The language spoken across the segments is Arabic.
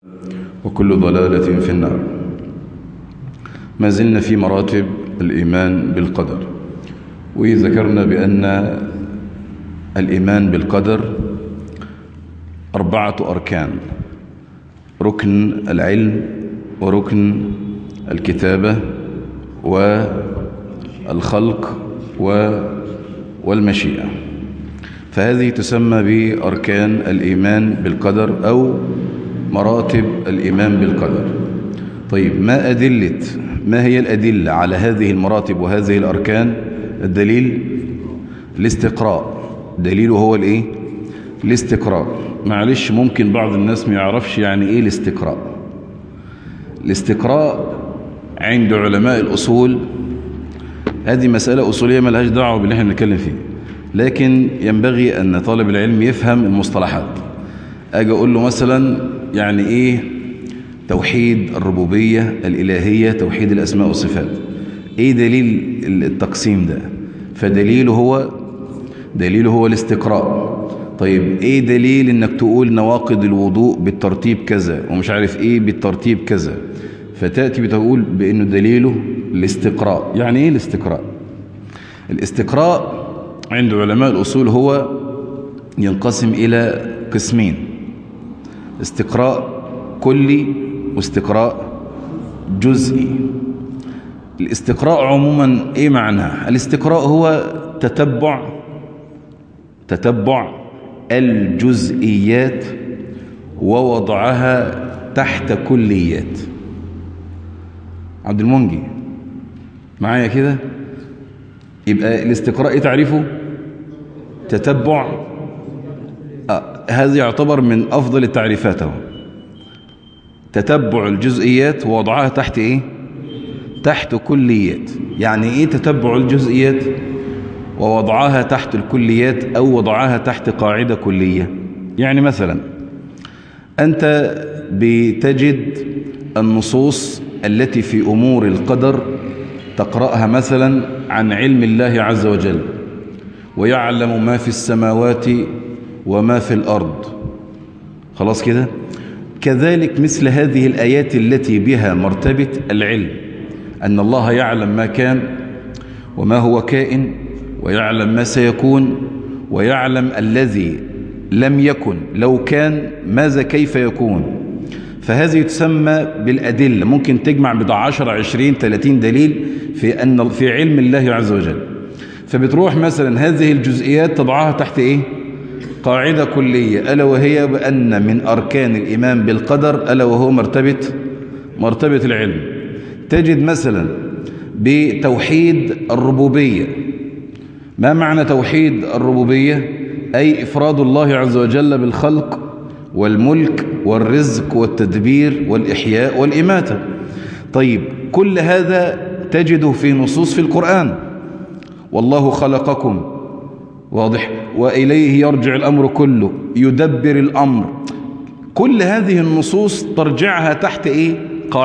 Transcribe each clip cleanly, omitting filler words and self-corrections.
وكل ضلالة في النار. ما زلنا في مراتب الإيمان بالقدر، وذكرنا بأن الإيمان بالقدر 4 أركان: ركن العلم، وركن الكتابة، والخلق، والمشيئة. فهذه تسمى بأركان الإيمان بالقدر أو مراتب الإيمان بالقدر. طيب، ما هي الأدلة على هذه المراتب وهذه الأركان؟ الدليل الاستقراء. دليله هو الإيه؟ الاستقراء. معلش، ممكن بعض الناس ما يعرفش يعني إيه الاستقراء. الاستقراء عند علماء الأصول هذه مسألة أصولية ما لهاش دعوة باللي احنا بنتكلم فيه، لكن ينبغي أن طالب العلم يفهم المصطلحات. أجي أقول له مثلا يعني إيه توحيد الربوبية الإلهية، توحيد الأسماء والصفات، إيه دليل التقسيم ده؟ فدليله هو الاستقراء. طيب، إيه دليل إنك تقول نواقض الوضوء بالترتيب كذا ومش عارف إيه بالترتيب كذا؟ فتأتي بتقول بأنه دليله الاستقراء. يعني إيه الاستقراء؟ الاستقراء عند علماء الأصول هو ينقسم إلى قسمين: استقراء كلي واستقراء جزئي. الاستقراء عموما ايه معناه؟ الاستقراء هو تتبع الجزئيات ووضعها تحت كليات. عبد المنجي معايا كده؟ يبقى الاستقراء ايه تعريفه؟ تتبع. هذا يعتبر من افضل التعريفات اهو. تتبع الجزئيات ووضعها تحت ايه؟ تحت كليات. يعني ايه تتبع الجزئيات ووضعها تحت الكليات او وضعها تحت قاعدة كلية؟ يعني مثلا انت بتجد النصوص التي في امور القدر تقرأها مثلا عن علم الله عز وجل، ويعلم ما في السماوات وما في الارض. خلاص كده؟ كذلك مثل هذه الآيات التي بها مرتبة العلم، أن الله يعلم ما كان وما هو كائن، ويعلم ما سيكون، ويعلم الذي لم يكن لو كان ماذا كيف يكون. فهذه تسمى بالأدلة. ممكن تجمع بضع 10 20 30 دليل في علم الله عز وجل. فبتروح مثلا هذه الجزئيات تضعها تحت إيه؟ قاعدة كلية، ألا وهي بأن من أركان الإيمان بالقدر ألا وهو مرتبة العلم. تجد مثلا بتوحيد الربوبية. ما معنى توحيد الربوبية؟ أي إفراد الله عز وجل بالخلق والملك والرزق والتدبير والإحياء والإماتة. طيب، كل هذا تجده في نصوص في القرآن: والله خلقكم، واضح، وإليه يرجع الأمر كله، يدبر الأمر. كل هذه النصوص ترجعها تحت إيه؟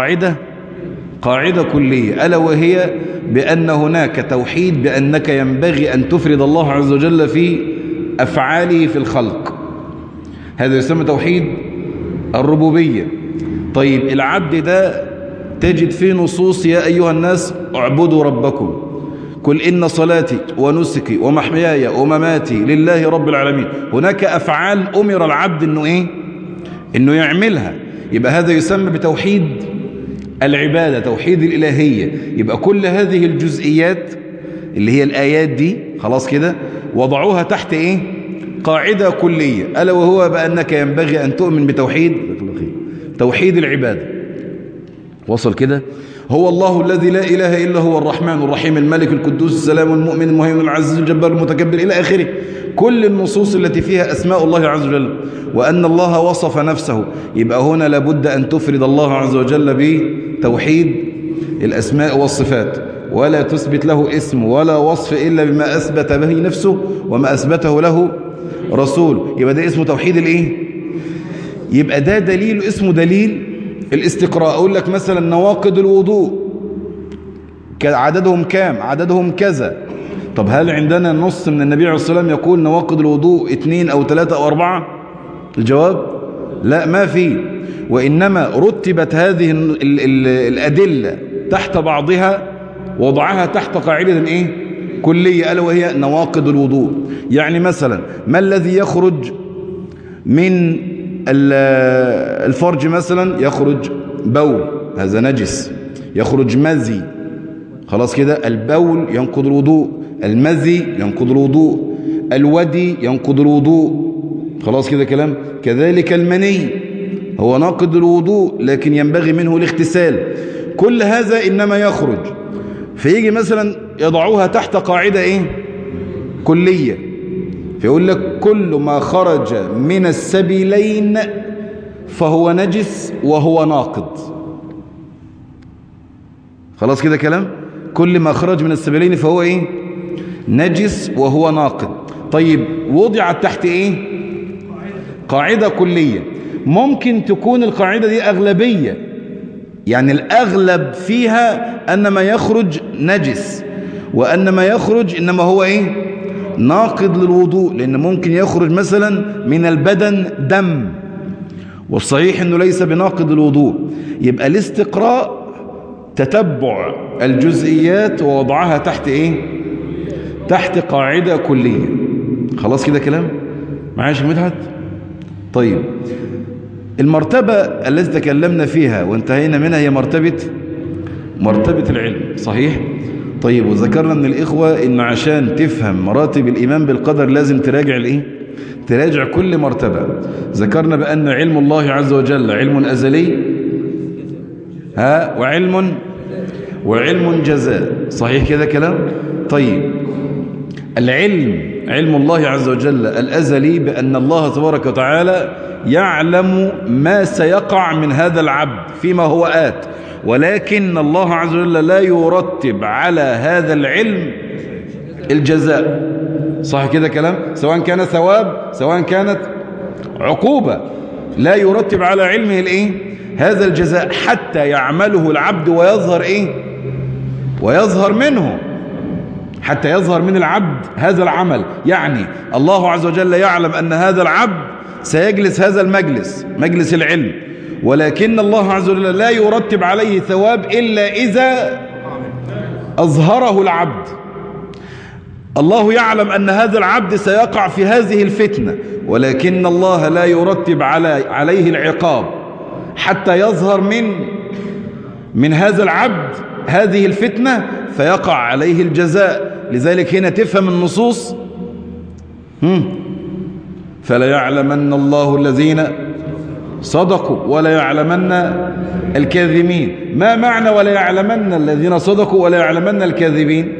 قاعدة كلية، ألا وهي بأن هناك توحيد، بأنك ينبغي أن تفرد الله عز وجل في أفعاله في الخلق. هذا يسمى توحيد الربوبية. طيب، العبد ده تجد فيه نصوص: يا أيها الناس اعبدوا ربكم، قل إن صلاتي ونسكي ومحياي ومماتي لله رب العالمين. هناك أفعال أمر العبد إنه يعملها. يبقى هذا يسمى بتوحيد العبادة، توحيد الإلهية. يبقى كل هذه الجزئيات اللي هي الآيات دي، خلاص كده، وضعوها تحت إيه؟ قاعدة كلية، ألا وهو بأنك ينبغي أن تؤمن توحيد العبادة. وصل كده؟ هو الله الذي لا إله إلا هو الرحمن الرحيم الملك القدوس السلام المؤمن المهيمن العزيز الجبار المتكبر إلى آخره. كل النصوص التي فيها أسماء الله عز وجل وأن الله وصف نفسه. يبقى هنا لابد أن تفرد الله عز وجل بتوحيد الأسماء والصفات، ولا تثبت له اسم ولا وصف إلا بما أثبت به نفسه وما أثبته له رسول. يبقى ده اسمه توحيد الإيه؟ يبقى ده دليل اسمه دليل الاستقراء. أقول لك مثلا نواقض الوضوء عددهم كام؟ عددهم كذا. طب هل عندنا نص من النبي عليه الصلاة والسلام يقول نواقض الوضوء 2 أو 3 أو 4؟ الجواب لا، ما في. وإنما رتبت هذه الأدلة تحت بعضها وضعها تحت قاعدة إيه؟ كلية، ألا وهي نواقض الوضوء. يعني مثلا ما الذي يخرج من الفرج؟ مثلا يخرج بول، هذا نجس. يخرج مزي، خلاص كده، البول ينقض الوضوء، المزي ينقض الوضوء، الودي ينقض الوضوء، خلاص كده كلام. كذلك المني هو ناقض الوضوء لكن ينبغي منه الاغتسال. كل هذا إنما يخرج، فيجي مثلا يضعوها تحت قاعدة إيه؟ كلية، فيقول لك كل ما خرج من السبيلين فهو نجس وهو ناقض. خلاص كده كلام. كل ما خرج من السبيلين فهو إيه؟ نجس وهو ناقض. طيب وضعت تحت إيه؟ قاعدة كلية. ممكن تكون القاعدة دي أغلبية، يعني الأغلب فيها أن ما يخرج نجس، وأن ما يخرج إنما هو إيه؟ ناقض للوضوء، لأن ممكن يخرج مثلا من البدن دم، والصحيح أنه ليس بناقض الوضوء. يبقى الاستقراء تتبع الجزئيات ووضعها تحت إيه؟ تحت قاعدة كلية. خلاص كده كلام معايا يا مدحت؟ طيب المرتبة التي تكلمنا فيها وانتهينا منها هي مرتبة العلم، صحيح؟ طيب وذكرنا من الإخوة إن عشان تفهم مراتب الإيمان بالقدر لازم تراجع الإيه؟ تراجع كل مرتبة. ذكرنا بأن علم الله عز وجل علم أزلي وعلم جزاء، صحيح كده كلام؟ طيب علم الله عز وجل الأزلي بأن الله تبارك وتعالى يعلم ما سيقع من هذا العبد فيما هو آت، ولكن الله عز وجل لا يرتب على هذا العلم الجزاء، صح كده كلام؟ سواء كان ثواب سواء كانت عقوبة، لا يرتب على علمه الايه؟ هذا الجزاء حتى يعمله العبد ويظهر ايه؟ ويظهر منه، حتى يظهر من العبد هذا العمل. يعني الله عز وجل يعلم أن هذا العبد سيجلس هذا المجلس، مجلس العلم، ولكن الله عز وجل لا يرتب عليه ثواب إلا إذا أظهره العبد. الله يعلم أن هذا العبد سيقع في هذه الفتنة، ولكن الله لا يرتب عليه العقاب حتى يظهر من هذا العبد هذه الفتنة فيقع عليه الجزاء. لذلك هنا تفهم النصوص فلا يعلمن الله الذين صدقوا ولا يعلمن الكاذبين. ما معنى ولا يعلمن الذين صدقوا ولا يعلمن الكاذبين؟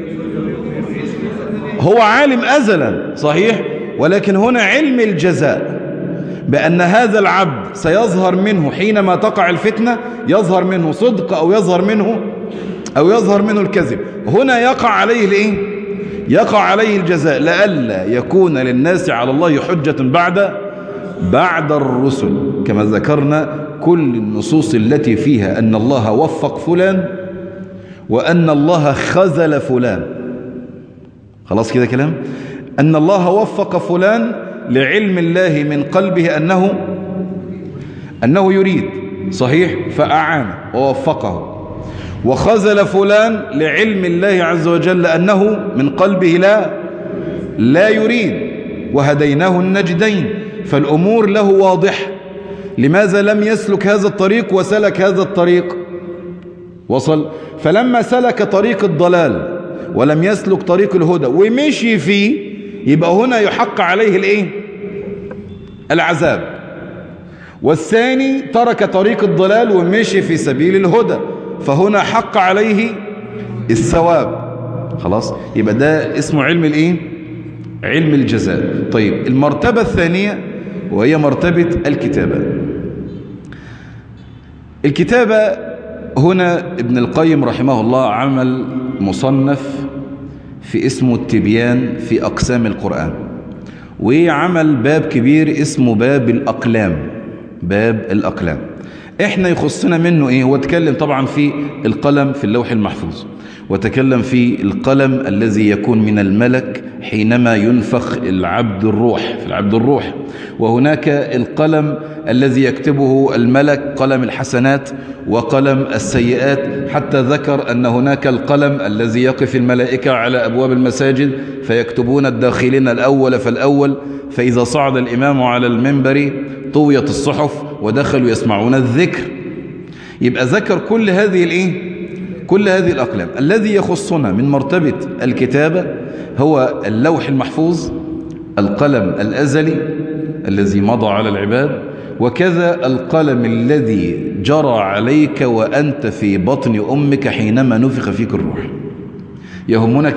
هو عالم أزلا صحيح، ولكن هنا علم الجزاء بأن هذا العبد سيظهر منه حينما تقع الفتنة، يظهر منه صدق أو يظهر منه الكذب. هنا يقع عليه الايه؟ يقع عليه الجزاء، لئلا يكون للناس على الله حجة بعد الرسل. كما ذكرنا كل النصوص التي فيها أن الله وفق فلان وأن الله خذل فلان، خلاص كده كلام، أن الله وفق فلان لعلم الله من قلبه أنه يريد، صحيح، فأعانه ووفقه، وخذل فلان لعلم الله عز وجل أنه من قلبه لا يريد، وهديناه النجدين. فالأمور له واضحة. لماذا لم يسلك هذا الطريق وسلك هذا الطريق؟ وصل. فلما سلك طريق الضلال ولم يسلك طريق الهدى ومشي فيه، يبقى هنا يحق عليه الايه؟ العذاب. والثاني ترك طريق الضلال ومشي في سبيل الهدى، فهنا حق عليه الثواب. خلاص، يبقى ده اسمه علم الايه؟ علم الجزاء. طيب المرتبة الثانية وهي مرتبة الكتابة. الكتابة هنا ابن القيم رحمه الله عمل مصنف في اسمه التبيان في أقسام القرآن، وعمل باب كبير اسمه باب الأقلام. احنا يخصنا منه ايه؟ هو تكلم طبعا في القلم في اللوح المحفوظ، وتكلم في القلم الذي يكون من الملك حينما ينفخ في العبد الروح، وهناك القلم الذي يكتبه الملك، قلم الحسنات وقلم السيئات، حتى ذكر أن هناك القلم الذي يقف الملائكة على أبواب المساجد فيكتبون الداخلين الأول فالأول، فإذا صعد الإمام على المنبر طويت الصحف ودخلوا يسمعون الذكر. يبقى ذكر كل هذه الأقلام. الذي يخصنا من مرتبة الكتابة هو اللوح المحفوظ، القلم الأزلي الذي مضى على العباد، وكذا القلم الذي جرى عليك وأنت في بطن أمك حينما نفخ فيك الروح. يهمنا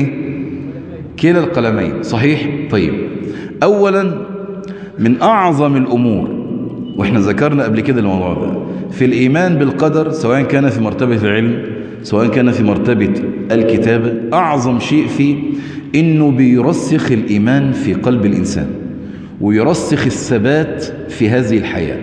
كلا القلمين، صحيح؟ طيب، أولا من أعظم الأمور، وإحنا ذكرنا قبل كده الموضوع ده، في الإيمان بالقدر، سواء كان في مرتبة العلم سواء كان في مرتبة الكتابة، أعظم شيء فيه إنه بيرسخ الإيمان في قلب الإنسان، ويرسخ الثبات في هذه الحياة.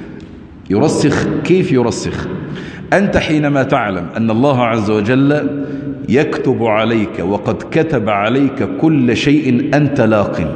يرسخ، كيف يرسخ؟ أنت حينما تعلم أن الله عز وجل يكتب عليك وقد كتب عليك كل شيء أنت لاق،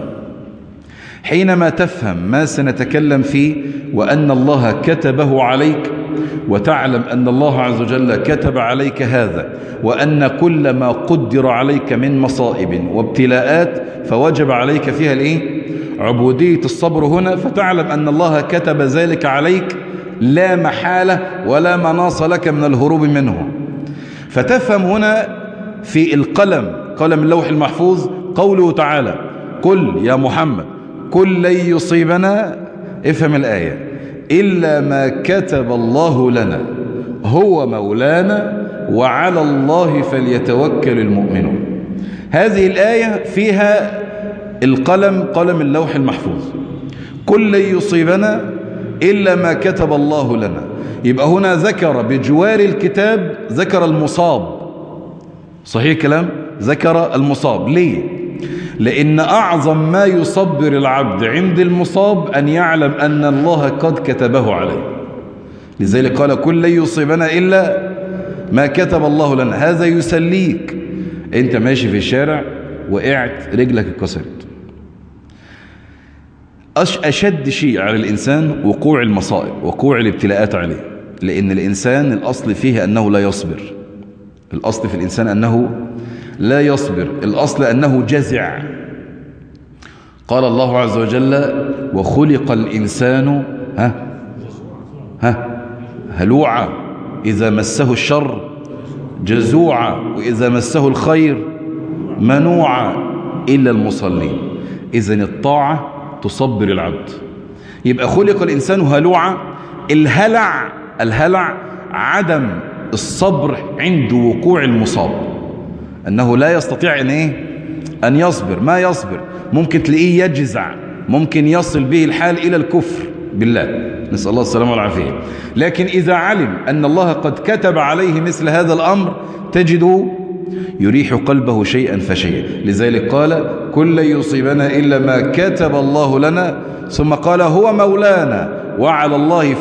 حينما تفهم ما سنتكلم فيه وأن الله كتبه عليك، وتعلم أن الله عز وجل كتب عليك هذا، وأن كل ما قدر عليك من مصائب وابتلاءات فوجب عليك فيها عبودية الصبر هنا، فتعلم أن الله كتب ذلك عليك لا محالة ولا مناص لك من الهروب منه. فتفهم هنا في القلم، قلم اللوح المحفوظ، قوله تعالى: قل يا محمد قل لن يصيبنا، افهم الآية، إلا ما كتب الله لنا هو مولانا وعلى الله فليتوكل المؤمنون. هذه الآية فيها القلم، قلم اللوح المحفوظ. قل لن يصيبنا إلا ما كتب الله لنا. يبقى هنا ذكر بجوار الكتاب، ذكر المصاب، صحيح كلام، ذكر المصاب. ليه؟ لأن أعظم ما يصبر العبد عند المصاب أن يعلم أن الله قد كتبه عليه. لذلك قال: كل لن يصيبنا إلا ما كتب الله لنا. هذا يسليك. أنت ماشي في الشارع وقعت رجلك اتكسرت، أشد شيء على الإنسان وقوع المصائب، وقوع الابتلاءات عليه، لأن الإنسان الأصل فيه أنه لا يصبر. الأصل في الإنسان أنه لا يصبر، الأصل أنه جزع. قال الله عز وجل: وخلق الإنسان هلوعا إذا مسه الشر جزوعا وإذا مسه الخير منوعا إلا المصلين. إذن الطاعة تصبر العبد. يبقى خلق الإنسان هلوعا. الهلع عدم الصبر عند وقوع المصاب، أنه لا يستطيع أن يصبر، ما يصبر، ممكن تلاقيه يجزع، ممكن يصل به الحال إلى الكفر بالله، نسأل الله السلامة والعافية. لكن إذا علم أن الله قد كتب عليه مثل هذا الأمر تجده يريح قلبه شيئا فشيئا. لذلك قال: كل يصيبنا إلا ما كتب الله لنا، ثم قال: هو مولانا وعلى الله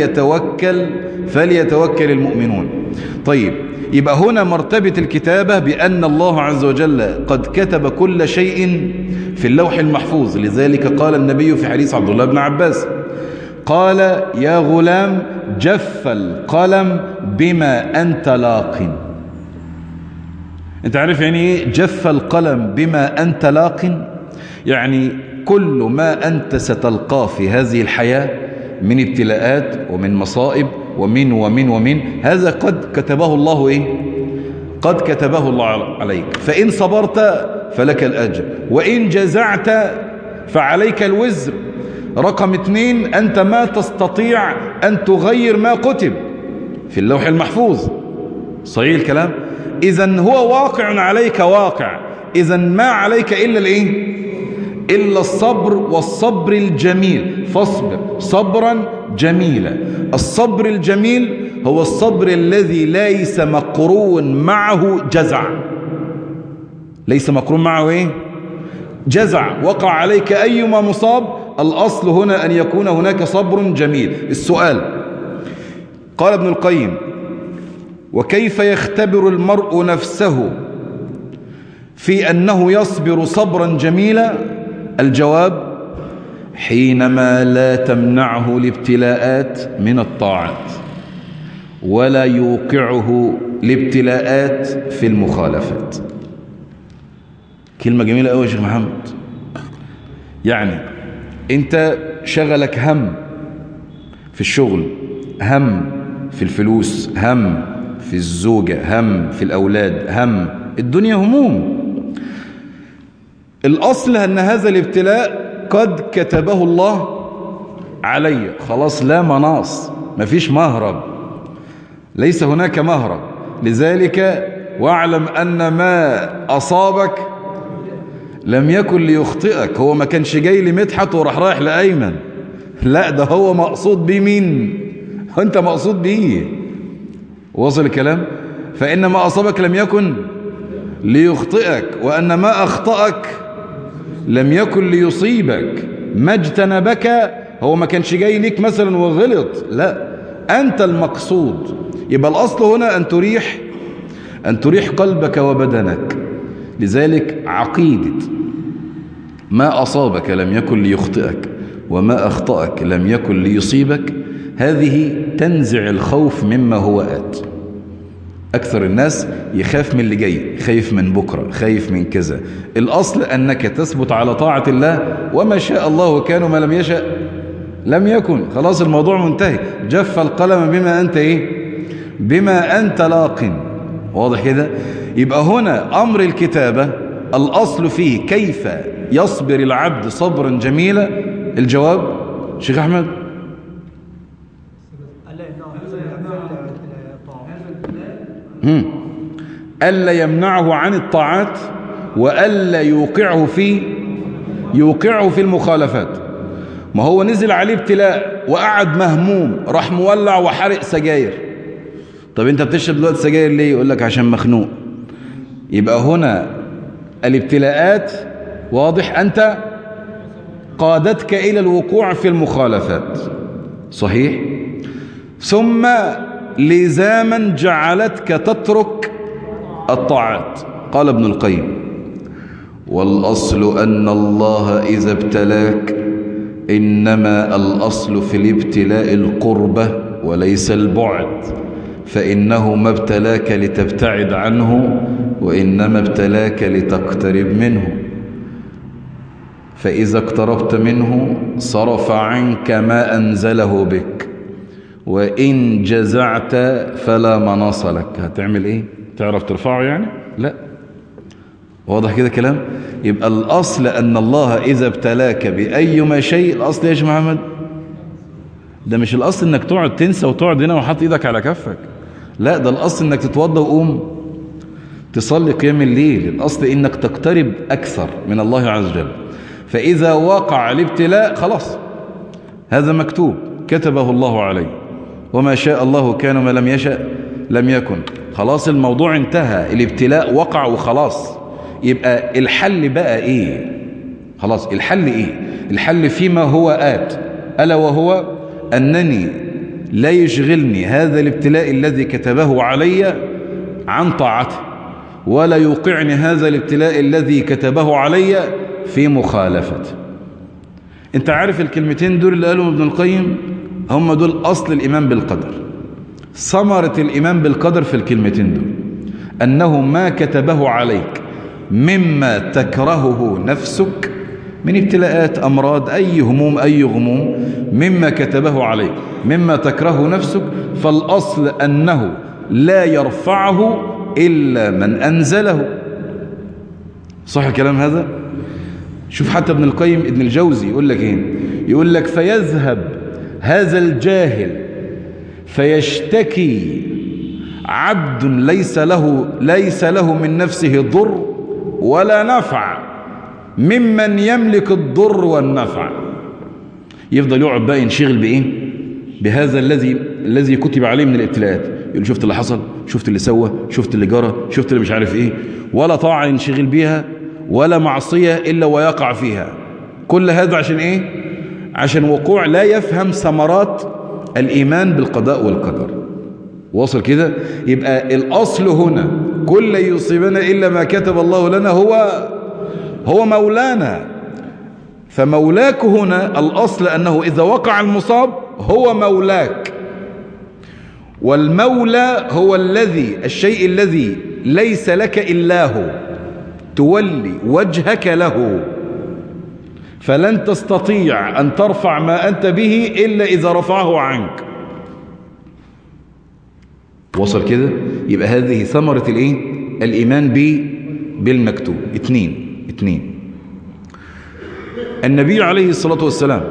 فليتوكل المؤمنون. طيب، يبقى هنا مرتبة الكتابة بأن الله عز وجل قد كتب كل شيء في اللوح المحفوظ. لذلك قال النبي في حديث عبد الله بن عباس، قال: يا غلام جف القلم بما أنت لاق. انت عارف يعني ايه جف القلم بما أنت لاق؟ يعني كل ما أنت ستلقاه في هذه الحياة من ابتلاءات ومن مصائب ومن هذا قد كتبه الله قد كتبه الله عليك. فإن صبرت فلك الأجر، وإن جزعت فعليك الوزر. رقم 2، أنت ما تستطيع أن تغير ما كتب في اللوح المحفوظ، صحيح الكلام؟ إذن هو واقع عليك واقع، إذن ما عليك إلا إلا الصبر، والصبر الجميل. فاصبر صبرا جميلا. الصبر الجميل هو الصبر الذي ليس مقرون معه جزع، ليس مقرون معه جزع. وقع عليك أيما مصاب، الأصل هنا أن يكون هناك صبر جميل. السؤال، قال ابن القيم: وكيف يختبر المرء نفسه في أنه يصبر صبرا جميلا؟ الجواب: حينما لا تمنعه الابتلاءات من الطاعات ولا يوقعه الابتلاءات في المخالفات. كلمة جميلة قوي يا شيخ محمد. يعني انت شغلك هم في الشغل، هم في الفلوس، هم في الزوجة، هم في الأولاد، هم الدنيا هموم. الأصل أن هذا الابتلاء قد كتبه الله علي، خلاص لا مناص، مفيش مهرب، ليس هناك مهرب. لذلك واعلم أن ما أصابك لم يكن ليخطئك. هو ما كانش جاي لمدحت وراح رايح لأيمن، لا ده هو مقصود بيه مين؟ أنت مقصود بيه. وصل الكلام؟ فإن ما أصابك لم يكن ليخطئك، وأن ما أخطأك لم يكن ليصيبك. ما اجتنبك هو ما كانش جاي ليك مثلا وغلط، لا أنت المقصود. يبقى الأصل هنا أن تريح قلبك وبدنك. لذلك عقيدة ما أصابك لم يكن ليخطئك وما أخطأك لم يكن ليصيبك، هذه تنزع الخوف مما هو آت. أكثر الناس يخاف من اللي جاي، خايف من بكرة، خايف من كذا. الأصل أنك تثبت على طاعة الله، وما شاء الله كان وما لم يشأ لم يكن. خلاص الموضوع منتهي، جف القلم بما أنت بما أنت لاق. واضح كده؟ يبقى هنا أمر الكتابة الأصل فيه كيف يصبر العبد صبرا جميلا. الجواب شيخ أحمد ألا يمنعه عن الطاعات وألا يوقعه في المخالفات. ما هو نزل عليه ابتلاء وقعد مهموم، راح مولع وحرق سجاير. طب انت بتشرب دلوقتي سجاير ليه؟ يقول لك عشان مخنوق. يبقى هنا الابتلاءات واضح أنت قادتك إلى الوقوع في المخالفات، صحيح؟ ثم لزاما جعلتك تترك الطاعات. قال ابن القيم: والأصل أن الله إذا ابتلاك إنما الأصل في الابتلاء القربة وليس البعد، فإنه ما ابتلاك لتبتعد عنه وإنما ابتلاك لتقترب منه، فإذا اقتربت منه صرف عنك ما أنزله بك، وإن جزعت فلا مناص لك. هتعمل إيه؟ تعرف ترفعه يعني؟ لا. واضح كده كلام؟ يبقى الأصل أن الله إذا ابتلاك بأيما شيء، الأصل يا شيخ محمد ده مش الأصل إنك تقعد تنسى وتقعد هنا وحط إيدك على كفك، لا ده الأصل إنك تتوضى وقوم تصلي قيام الليل. الأصل إنك تقترب أكثر من الله عز وجل. فإذا وقع الابتلاء خلاص هذا مكتوب، كتبه الله عليه، وما شاء الله كان وما لم يشأ لم يكن. خلاص الموضوع انتهى، الابتلاء وقع وخلاص. يبقى الحل بقى ايه؟ خلاص الحل ايه؟ الحل فيما هو آت، ألا وهو أنني لا يشغلني هذا الابتلاء الذي كتبه علي عن طاعته، ولا يوقعني هذا الابتلاء الذي كتبه علي في مخالفته. انت عارف الكلمتين دول اللي قالهم ابن القيم هم دول أصل الإيمان بالقدر. ثمرة الإيمان بالقدر في الكلمتين دول أنه ما كتبه عليك مما تكرهه نفسك من ابتلاءات، أمراض، أي هموم، أي غموم، مما كتبه عليك مما تكرهه نفسك، فالأصل أنه لا يرفعه إلا من أنزله. صح الكلام هذا؟ شوف حتى ابن القيم ابن الجوزي يقول لك ايه؟ يقول لك: فيذهب هذا الجاهل فيشتكي عبد ليس له من نفسه ضر ولا نفع ممن يملك الضر والنفع. يفضل يقعد بقى ينشغل بإيه؟ بهذا الذي كتب عليه من الابتلاءات. يقول: شفت اللي حصل، شفت اللي سوى، شفت اللي جرى، شفت اللي مش عارف ايه. ولا طاعة ينشغل بيها ولا معصية إلا ويقع فيها. كل هذا عشان ايه؟ عشان وقوع لا يفهم ثمرات الإيمان بالقضاء والقدر. واصل كده؟ يبقى الأصل هنا كل يصيبنا إلا ما كتب الله لنا هو مولانا. فمولاك هنا الأصل أنه إذا وقع المصاب هو مولاك، والمولى هو الشيء الذي ليس لك إلا هو، تولي وجهك له، فلن تستطيع أن ترفع ما أنت به إلا إذا رفعه عنك. وصل كده؟ يبقى هذه ثمرة الإيمان بالمكتوب. اتنين النبي عليه الصلاة والسلام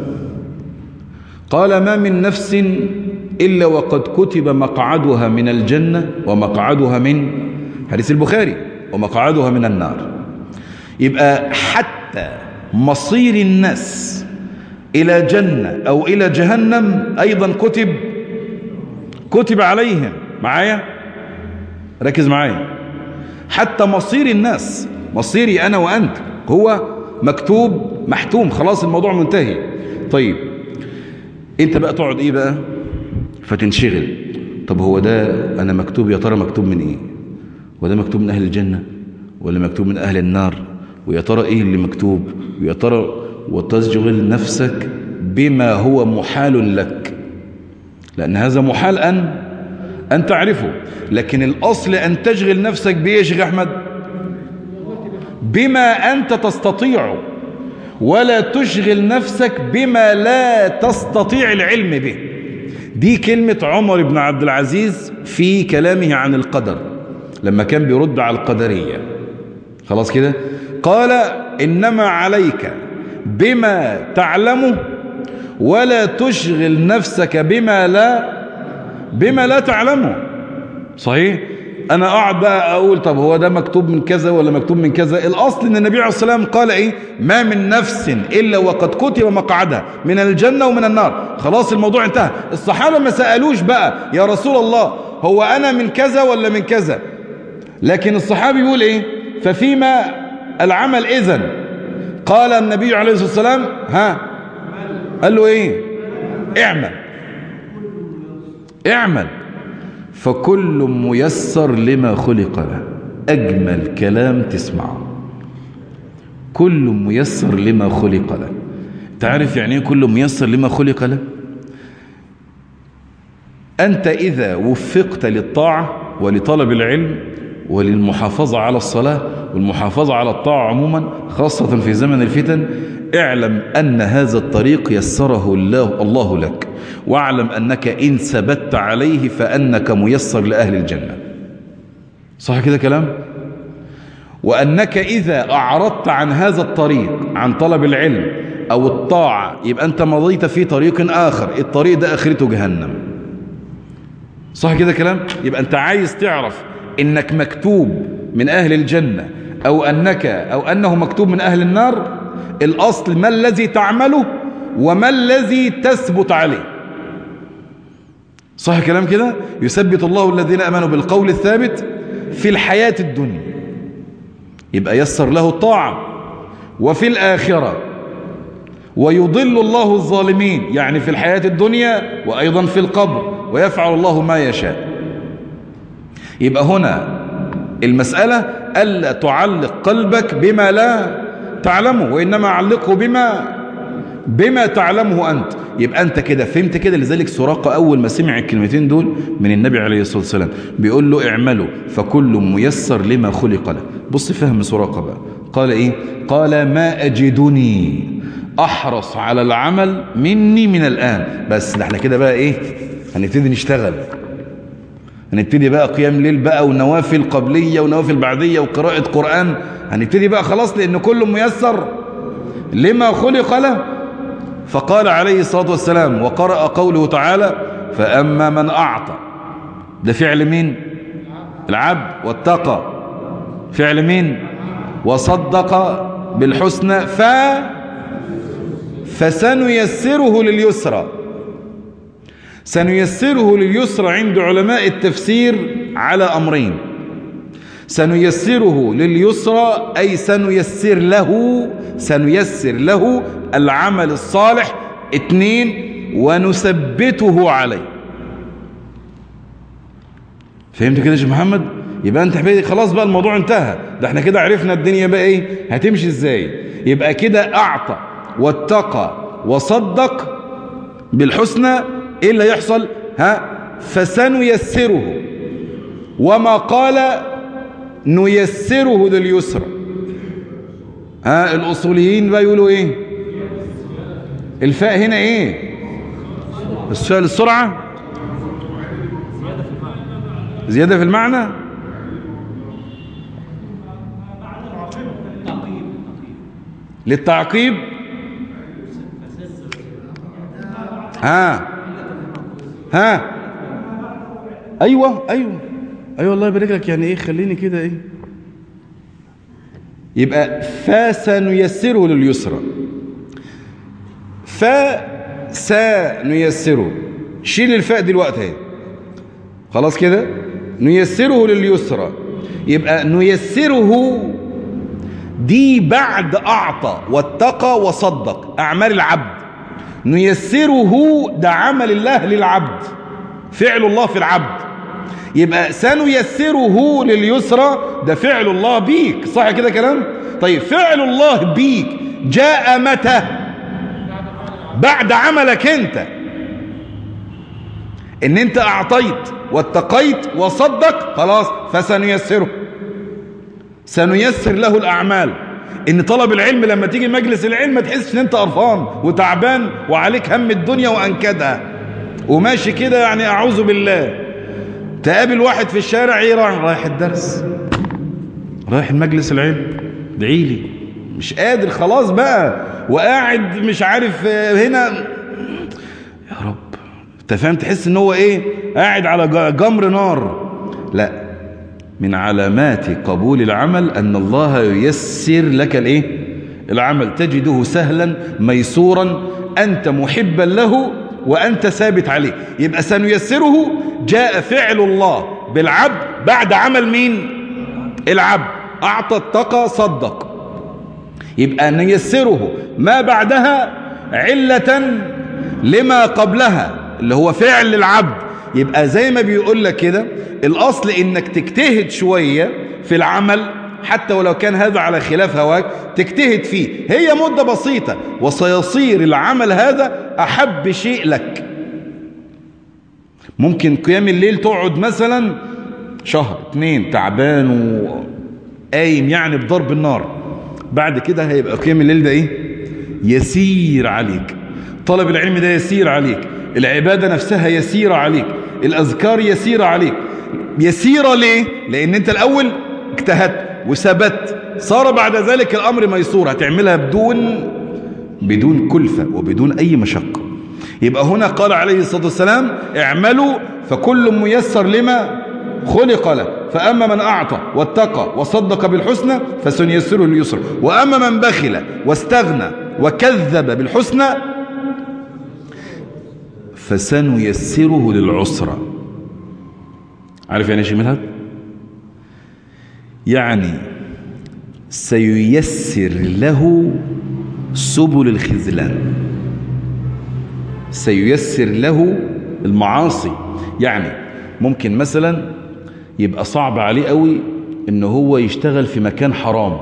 قال: ما من نفس إلا وقد كتب مقعدها من الجنة ومقعدها من حديث البخاري ومقعدها من النار. يبقى حتى مصير الناس إلى جنة أو إلى جهنم أيضا كتب عليهم. معايا؟ ركز معايا. حتى مصير الناس، مصيري أنا وأنت، هو مكتوب محتوم، خلاص الموضوع منتهي. طيب انت بقى تقعد ايه بقى فتنشغل. طب هو ده انا مكتوب، يا ترى مكتوب من ايه؟ وده مكتوب من اهل الجنة ولا مكتوب من اهل النار؟ ويا ترى ايه اللي مكتوب؟ ويا ترى، وتشغل نفسك بما هو محال لك، لان هذا محال ان تعرفه. لكن الاصل ان تشغل نفسك بايه يا شيخ احمد؟ بما أنت تستطيع، ولا تشغل نفسك بما لا تستطيع العلم به. دي كلمة عمر بن عبد العزيز في كلامه عن القدر لما كان بيرد على القدرية. خلاص كده؟ قال: إنما عليك بما تعلمه ولا تشغل نفسك بما لا تعلمه. صحيح؟ أنا أقعد بقى أقول طب هو ده مكتوب من كذا ولا مكتوب من كذا. الأصل أن النبي عليه الصلاة والسلام قال إيه؟ ما من نفس إلا وقد كتب مقعدها من الجنة ومن النار. خلاص الموضوع انتهى. الصحابة ما سألوش بقى يا رسول الله هو أنا من كذا ولا من كذا، لكن الصحابي يقول إيه؟ ففيما العمل إذن؟ قال النبي عليه الصلاة والسلام قال له إيه؟ اعمل فكل ميسر لما خلق له. أجمل كلام تسمعه، كل ميسر لما خلق له. تعرف يعني ايه كل ميسر لما خلق له؟ أنت إذا وفقت للطاعة ولطلب العلم وللمحافظة على الصلاة والمحافظة على الطاعة عموما، خاصة في زمن الفتن، اعلم أن هذا الطريق يسره الله لك، واعلم أنك إن ثبت عليه فأنك ميسر لأهل الجنة. صح كده كلام؟ وأنك إذا أعرضت عن هذا الطريق، عن طلب العلم أو الطاعة، يبقى أنت مضيت في طريق آخر، الطريق ده آخرته جهنم. صح كده كلام؟ يبقى أنت عايز تعرف إنك مكتوب من أهل الجنة أو أنه مكتوب من أهل النار. الأصل ما الذي تعمله وما الذي تثبت عليه. صح كلام كده؟ يثبت الله الذين آمنوا بالقول الثابت في الحياة الدنيا، يبقى يسر له الطاعة، وفي الآخرة، ويضل الله الظالمين، يعني في الحياة الدنيا وأيضا في القبر، ويفعل الله ما يشاء. يبقى هنا المسألة ألا تعلق قلبك بما لا تعلمه، وإنما علقه بما تعلمه أنت. يبقى أنت كده فهمت كده. لذلك سراقة أول ما سمع الكلمتين دول من النبي عليه الصلاة والسلام بيقول له اعملوا فكل ميسر لما خلق له. بص فهم سراقة بقى، قال إيه؟ قال: ما أجدني أحرص على العمل مني من الآن. بس احنا كده بقى إيه؟ هنبتدي نشتغل، هنبتدي بقى قيام ليل بقى ونوافل قبلية ونوافل بعدية وقراءة قرآن. هنبتدي بقى خلاص، لأن كل ميسر لما خلق له. فقال عليه الصلاة والسلام وقرأ قوله تعالى: فأما من أعطى. ده فعل مين؟ العبد. واتقى فعل مين؟ وصدق بالحسنى فسنيسره لليسرى. سنيسره لليسرى عند علماء التفسير على أمرين: سنيسره لليسرى أي سنيسر له العمل الصالح. 2 ونثبته عليه. فهمت كده يا شيخ محمد؟ يبقى انت حبيبي خلاص بقى الموضوع انتهى. ده احنا كده عرفنا الدنيا بقى ايه هتمشي ازاي. يبقى كده اعطى واتقى وصدق بالحسنى ايه اللي يحصل؟ فسنيسره. وما قال نيسره لليسرى. الاصوليين بقى يقولوا ايه؟ الفاء هنا ايه؟ السؤال السرعة، زيادة في المعنى. للتعقيب. ايوه الله يبارك لك. يعني ايه؟ خليني كده ايه، يبقى فسنيسره لليسرى. فسنيسره، شيل الفاء دلوقتي اهي، خلاص كده. نيسره لليسرى، يبقى نيسره دي بعد أعطى واتقى وصدق أعمال العبد. نيسره ده عمل الله للعبد، فعل الله في العبد. يبقى سنيسره لليسرى ده فعل الله بيك، صح كده كلام؟ طيب فعل الله بيك جاء متى؟ بعد عملك انت، ان انت اعطيت واتقيت وصدق، خلاص فسنيسره. سنيسر له الاعمال. ان طلب العلم لما تيجي مجلس العلم ما تحسش ان انت قرفان وتعبان وعليك هم الدنيا وانكدها وماشي كده، يعني اعوذ بالله. تقابل واحد في الشارع ايه؟ رايح الدرس، رايح المجلس العلم، ادعي لي، مش قادر خلاص بقى، وقاعد مش عارف هنا، يا رب انت فاهم، تحس ان هو ايه؟ قاعد على جمر نار. لا، من علامات قبول العمل ان الله ييسر لك الايه؟ العمل، تجده سهلا ميسورا، انت محبا له وانت ثابت عليه. يبقى سنيسره جاء فعل الله بالعبد بعد عمل مين؟ العبد. اعطى اتقى صدق، يبقى نيسره ما بعدها علة لما قبلها اللي هو فعل العبد. يبقى زي ما بيقول لك كده، الاصل انك تجتهد شوية في العمل حتى ولو كان هذا على خلاف هواك، تجتهد فيه، هي مدة بسيطة وسيصير العمل هذا احب شيء لك. ممكن قيام الليل تقعد مثلا شهر 2 تعبان وقايم يعني بضرب النار، بعد كده هيبقى قيام الليل ده ايه؟ يسير عليك. طلب العلم ده يسير عليك، العبادة نفسها يسيرة عليك، الأذكار يسيرة عليك. يسيرة ليه؟ لأن أنت الأول اجتهدت وثبت، صار بعد ذلك الأمر ميسور، هتعملها بدون كلفة وبدون أي مشقة. يبقى هنا قال عليه الصلاة والسلام اعملوا فكل ميسر لما خلق له، فأما من أعطى واتقى وصدق بالحسنى فسنيسره لليسرى، وأما من بخل واستغنى وكذب بالحسنى فسنيسره للعسرى. عارف يعني ايش ملهب؟ يعني سييسر له سبل الخذلان، سييسر له المعاصي. يعني ممكن مثلا يبقى صعب عليه قوي ان هو يشتغل في مكان حرام،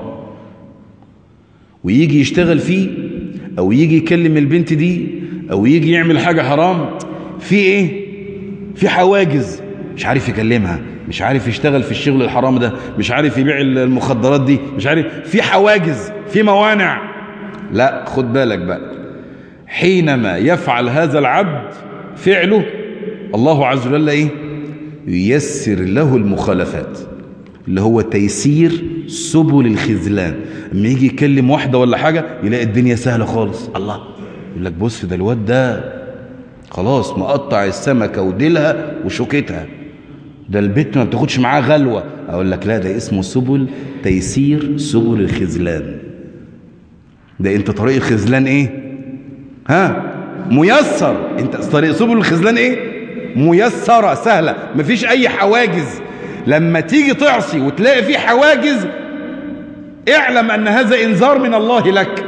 ويجي يشتغل فيه او يجي يكلم البنت دي او يجي يعمل حاجة حرام، في ايه؟ في حواجز، مش عارف يكلمها، مش عارف يشتغل في الشغل الحرام ده، مش عارف يبيع المخدرات دي، مش عارف، في حواجز، في موانع. لا، خد بالك بقى، حينما يفعل هذا العبد فعله الله عز وجل ايه؟ ييسر له المخالفات، اللي هو تيسير سبل الخذلان. اما يجي يكلم واحدة ولا حاجة يلاقي الدنيا سهلة خالص، الله يقول لك بص ده الواد ده خلاص مقطع السمكة وديلها وشوكتها، ده البيت ما بتاخدش معاه غلوة. اقول لك لا، ده اسمه سبل تيسير سبل الخذلان. ده انت طريق الخذلان ايه؟ ميسر. انت طريق سبل الخذلان ايه؟ ميسرة سهلة، مفيش اي حواجز. لما تيجي تعصي وتلاقي فيه حواجز اعلم ان هذا انذار من الله لك،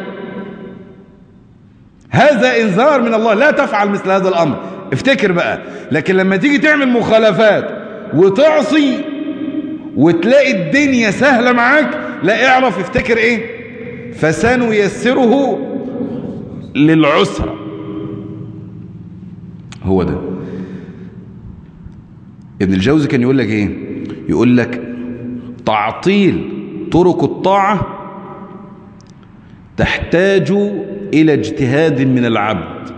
هذا انذار من الله، لا تفعل مثل هذا الامر، افتكر بقى. لكن لما تيجي تعمل مخالفات وتعصي وتلاقي الدنيا سهلة معاك، لا، اعرف افتكر ايه؟ فسنيسره للعسرة. هو ده. ابن الجوزي كان يقول لك ايه؟ يقول لك تعطيل طرق الطاعة تحتاج إلى اجتهاد من العبد،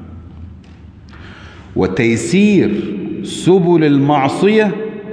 وتيسير سبل المعصية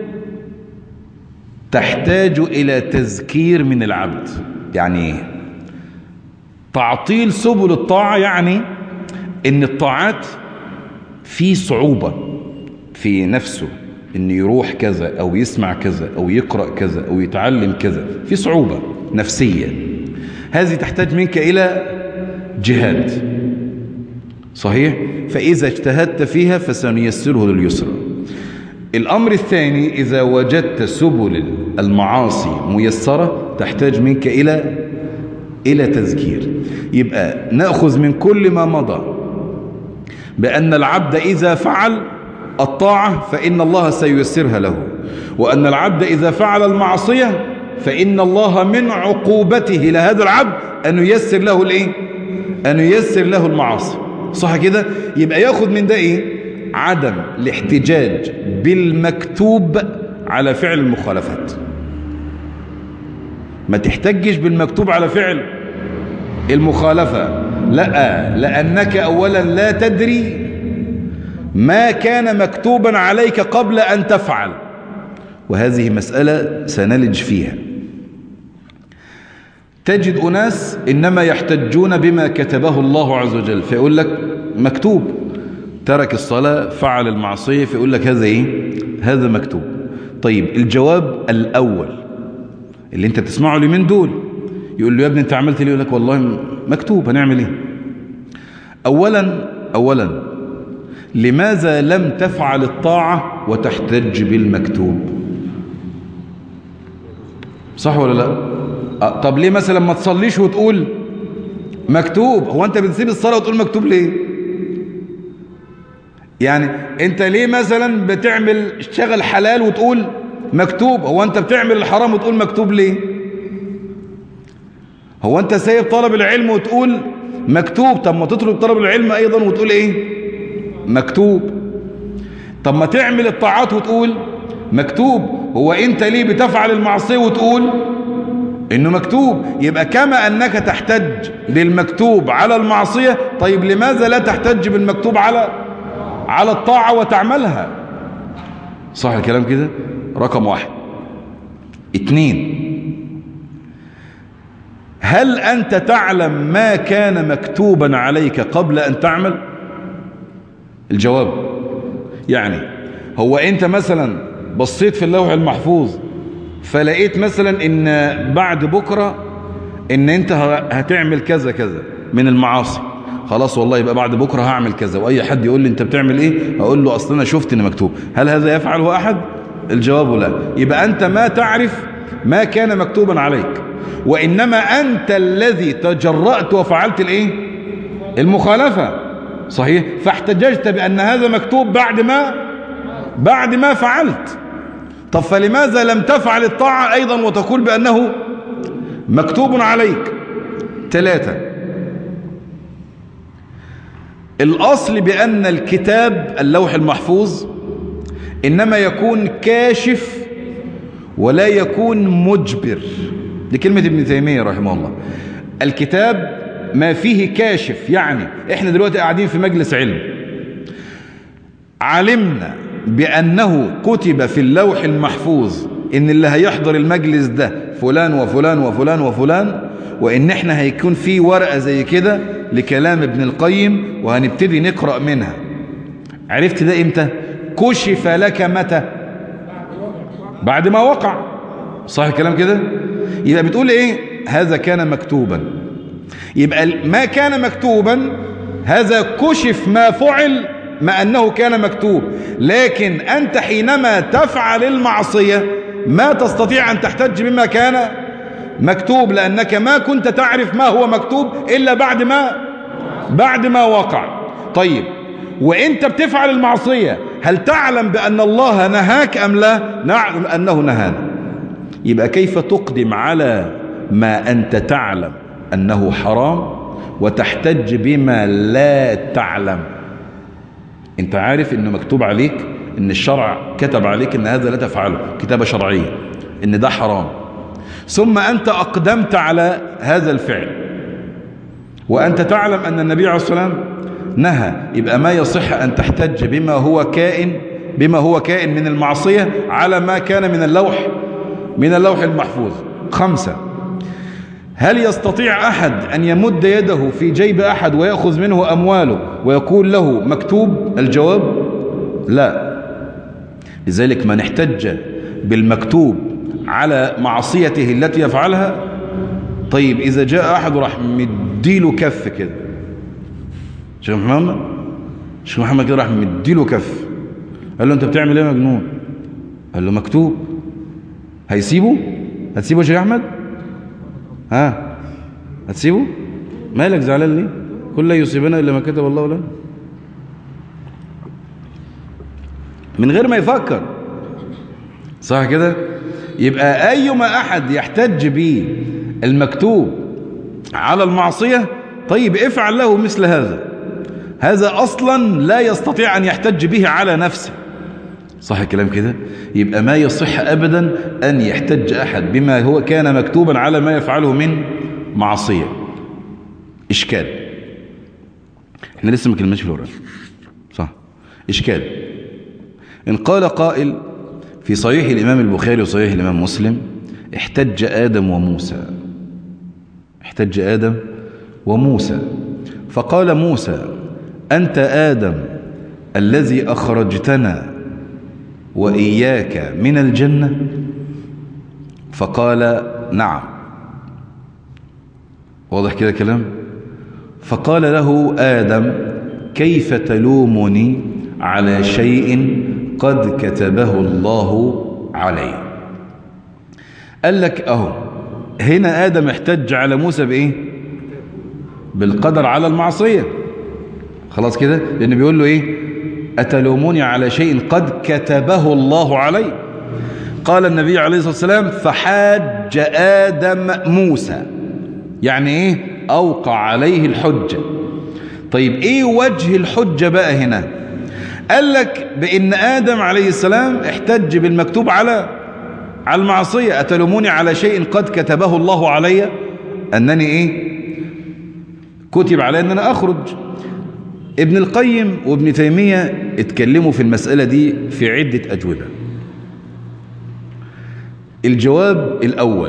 تحتاج إلى تذكير من العبد. يعني ايه تعطيل سبل الطاعة؟ يعني ان الطاعات في صعوبة في نفسه، ان يروح كذا او يسمع كذا او يقرأ كذا او يتعلم كذا، في صعوبة نفسية، هذه تحتاج منك الى جهاد. صحيح؟ فاذا اجتهدت فيها فسنيسره لليسرى. الامر الثاني، اذا وجدت سبل المعاصي ميسرة تحتاج منك الى تذكير. يبقى نأخذ من كل ما مضى بأن العبد إذا فعل الطاعة فإن الله سييسرها له، وأن العبد إذا فعل المعصية فإن الله من عقوبته لهذا العبد أن ييسر له الإيه؟ أن ييسر له المعاصي. صح كده؟ يبقى يأخذ من ده إيه؟ عدم الاحتجاج بالمكتوب على فعل المخالفات. ما تحتجش بالمكتوب على فعل المخالفة، لا، لأنك أولا لا تدري ما كان مكتوبا عليك قبل أن تفعل، وهذه مسألة سنلج فيها. تجد أناس إنما يحتجون بما كتبه الله عز وجل، فيقول لك مكتوب، ترك الصلاة فعل المعصية، فيقول لك هذا إيه؟ هذا مكتوب. طيب الجواب الأول اللي انت تسمعه لي من دول، يقول له يا ابني انت عملت ليه؟ يقول لك والله مكتوب، هنعمل ايه؟ اولا لماذا لم تفعل الطاعة وتحتج بالمكتوب؟ صح ولا لا؟ طب ليه مثلا ما تصليش وتقول مكتوب؟ هو انت بتسيب الصلاة وتقول مكتوب ليه؟ يعني انت ليه مثلا بتعمل شغل حلال وتقول مكتوب؟ هو انت بتعمل الحرام وتقول مكتوب ليه؟ هو انت سايب طلب العلم وتقول مكتوب؟ طب ما تطلب طلب العلم ايضا وتقول ايه؟ مكتوب. طب ما تعمل الطاعات وتقول مكتوب. هو انت ليه بتفعل المعصية وتقول انه مكتوب؟ يبقى كما انك تحتج بالمكتوب على المعصية، طيب لماذا لا تحتج بالمكتوب على الطاعة وتعملها؟ صح الكلام كده؟ رقم 1. 2، هل أنت تعلم ما كان مكتوبا عليك قبل أن تعمل؟ الجواب يعني هو أنت مثلا بصيت في اللوح المحفوظ فلقيت مثلا إن بعد بكرة إن أنت هتعمل كذا كذا من المعاصي، خلاص والله يبقى بعد بكرة هعمل كذا، وأي حد يقول لي أنت بتعمل إيه أقول له أصلا أنا شفت إن مكتوب. هل هذا يفعله أحد؟ الجواب لا. يبقى أنت ما تعرف ما كان مكتوبا عليك، وإنما أنت الذي تجرأت وفعلت الإيه؟ المخالفة. صحيح؟ فاحتججت بأن هذا مكتوب بعد ما فعلت. طب فلماذا لم تفعل الطاعة أيضا وتقول بأنه مكتوب عليك؟ 3، الأصل بأن الكتاب اللوح المحفوظ إنما يكون كاشف ولا يكون مجبر. دي كلمة ابن تيمية رحمه الله. الكتاب ما فيه كاشف، يعني احنا دلوقتي قاعدين في مجلس علم، علمنا بأنه كتب في اللوح المحفوظ إن اللي هيحضر المجلس ده فلان وفلان وفلان وفلان، وإن احنا هيكون في ورقة زي كده لكلام ابن القيم وهنبتدي نقرأ منها. عرفت ده امتى؟ كشف لك متى؟ بعد ما وقع. صح الكلام كده؟ يبقى بتقول ايه؟ هذا كان مكتوبا. يبقى ما كان مكتوبا هذا كشف ما فعل ما أنه كان مكتوب، لكن أنت حينما تفعل المعصية ما تستطيع أن تحتج بما كان مكتوب، لأنك ما كنت تعرف ما هو مكتوب إلا بعد ما وقع. طيب وإنت بتفعل المعصية هل تعلم بأن الله نهاك أم لا؟ نعلم أنه نهانا. يبقى كيف تقدم على ما أنت تعلم أنه حرام وتحتج بما لا تعلم. انت عارف انه مكتوب عليك، ان الشرع كتب عليك ان هذا لا تفعله، كتابة شرعية، ان ده حرام، ثم انت اقدمت على هذا الفعل وانت تعلم ان النبي عليه الصلاة والسلام نهى، يبقى ما يصح ان تحتج بما هو كائن من المعصية على ما كان من اللوح المحفوظ. 5، هل يستطيع أحد أن يمد يده في جيب أحد ويأخذ منه أمواله ويقول له مكتوب؟ الجواب لا. لذلك من احتج بالمكتوب على معصيته التي يفعلها، طيب إذا جاء أحد راح مديله كف كده، شيخ محمد كده راح مديله كف، قال له أنت بتعمل إيه يا مجنون؟ قال له مكتوب. هتسيبه يا شيخ أحمد؟ هتسيبه؟ مالك زعلان ليه؟ كل لا يصيبنا إلا ما كتب الله لنا، من غير ما يفكر، صح كده؟ يبقى أيما أحد يحتج به المكتوب على المعصية، طيب افعل له مثل هذا أصلا لا يستطيع أن يحتج به على نفسه، صح الكلام كده؟ يبقى ما يصح أبدا أن يحتج أحد بما هو كان مكتوبا على ما يفعله من معصية. إشكال، احنا لسه ما كلمناش في الورق، صح؟ إشكال، إن قال قائل في صحيح الإمام البخاري وصحيح الإمام مسلم احتج آدم وموسى فقال موسى أنت آدم الذي أخرجتنا وإياك من الجنة؟ فقال نعم. واضح كده كلام؟ فقال له آدم كيف تلومني على شيء قد كتبه الله علي؟ قال لك اهو هنا آدم احتج على موسى بإيه؟ بالقدر على المعصية، خلاص كده، لأنه بيقول له إيه؟ أتلوموني على شيء قد كتبه الله علي. قال النبي عليه الصلاة والسلام فحاج آدم موسى، يعني إيه؟ أوقع عليه الحجة. طيب إيه وجه الحجة بقى هنا؟ قال لك بأن آدم عليه السلام احتج بالمكتوب على المعصية، أتلوموني على شيء قد كتبه الله علي، أنني إيه؟ كتب علي أن أنا أخرج. ابن القيم وابن تيمية اتكلموا في المسألة دي في عدة أجوبة. الجواب الأول،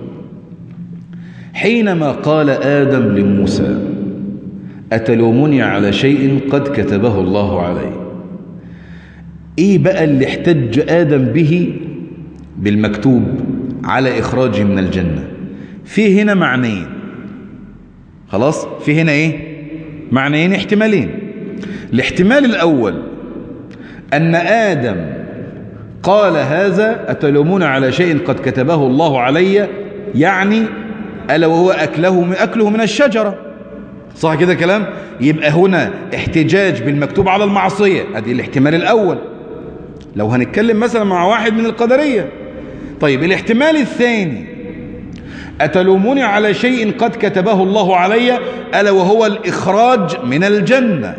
حينما قال آدم لموسى أتلومني على شيء قد كتبه الله علي، ايه بقى اللي احتج آدم به بالمكتوب على إخراجه من الجنة؟ في هنا معنيين، خلاص، في هنا ايه؟ معنيين، احتمالين. الاحتمال الأول أن آدم قال هذا أتلومون على شيء قد كتبه الله علي، يعني ألا وهو أكله من الشجرة، صح كده كلام؟ يبقى هنا احتجاج بالمكتوب على المعصية، هذه الاحتمال الأول لو هنتكلم مثلا مع واحد من القدرية. طيب الاحتمال الثاني أتلوموني على شيء قد كتبه الله علي، ألا وهو الإخراج من الجنة،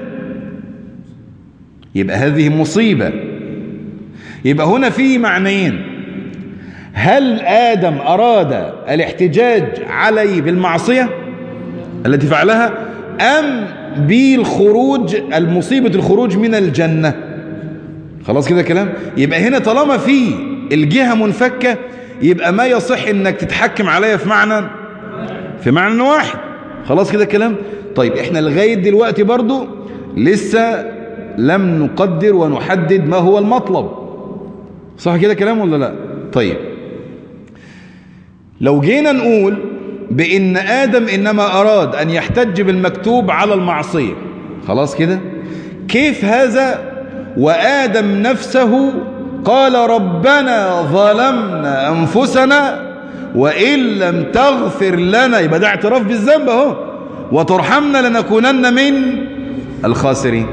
يبقى هذه مصيبة. يبقى هنا في معنيين، هل آدم أراد الاحتجاج علي بالمعصية التي فعلها، أم بالخروج، المصيبة الخروج من الجنة؟ خلاص كده كلام؟ يبقى هنا طالما في الجهة منفكة، يبقى ما يصح انك تتحكم عليها في معنى واحد، خلاص كده كلام؟ طيب احنا لغاية دلوقتي برضو لسه لم نقدر ونحدد ما هو المطلب، صح كده كلام ولا لا؟ طيب لو جينا نقول بأن آدم إنما أراد أن يحتج بالمكتوب على المعصية، خلاص كده، كيف هذا وآدم نفسه قال ربنا ظلمنا أنفسنا وإن لم تغفر لنا، يبقى ده اعتراف بالذنب اهو، وترحمنا لنكونن من الخاسرين،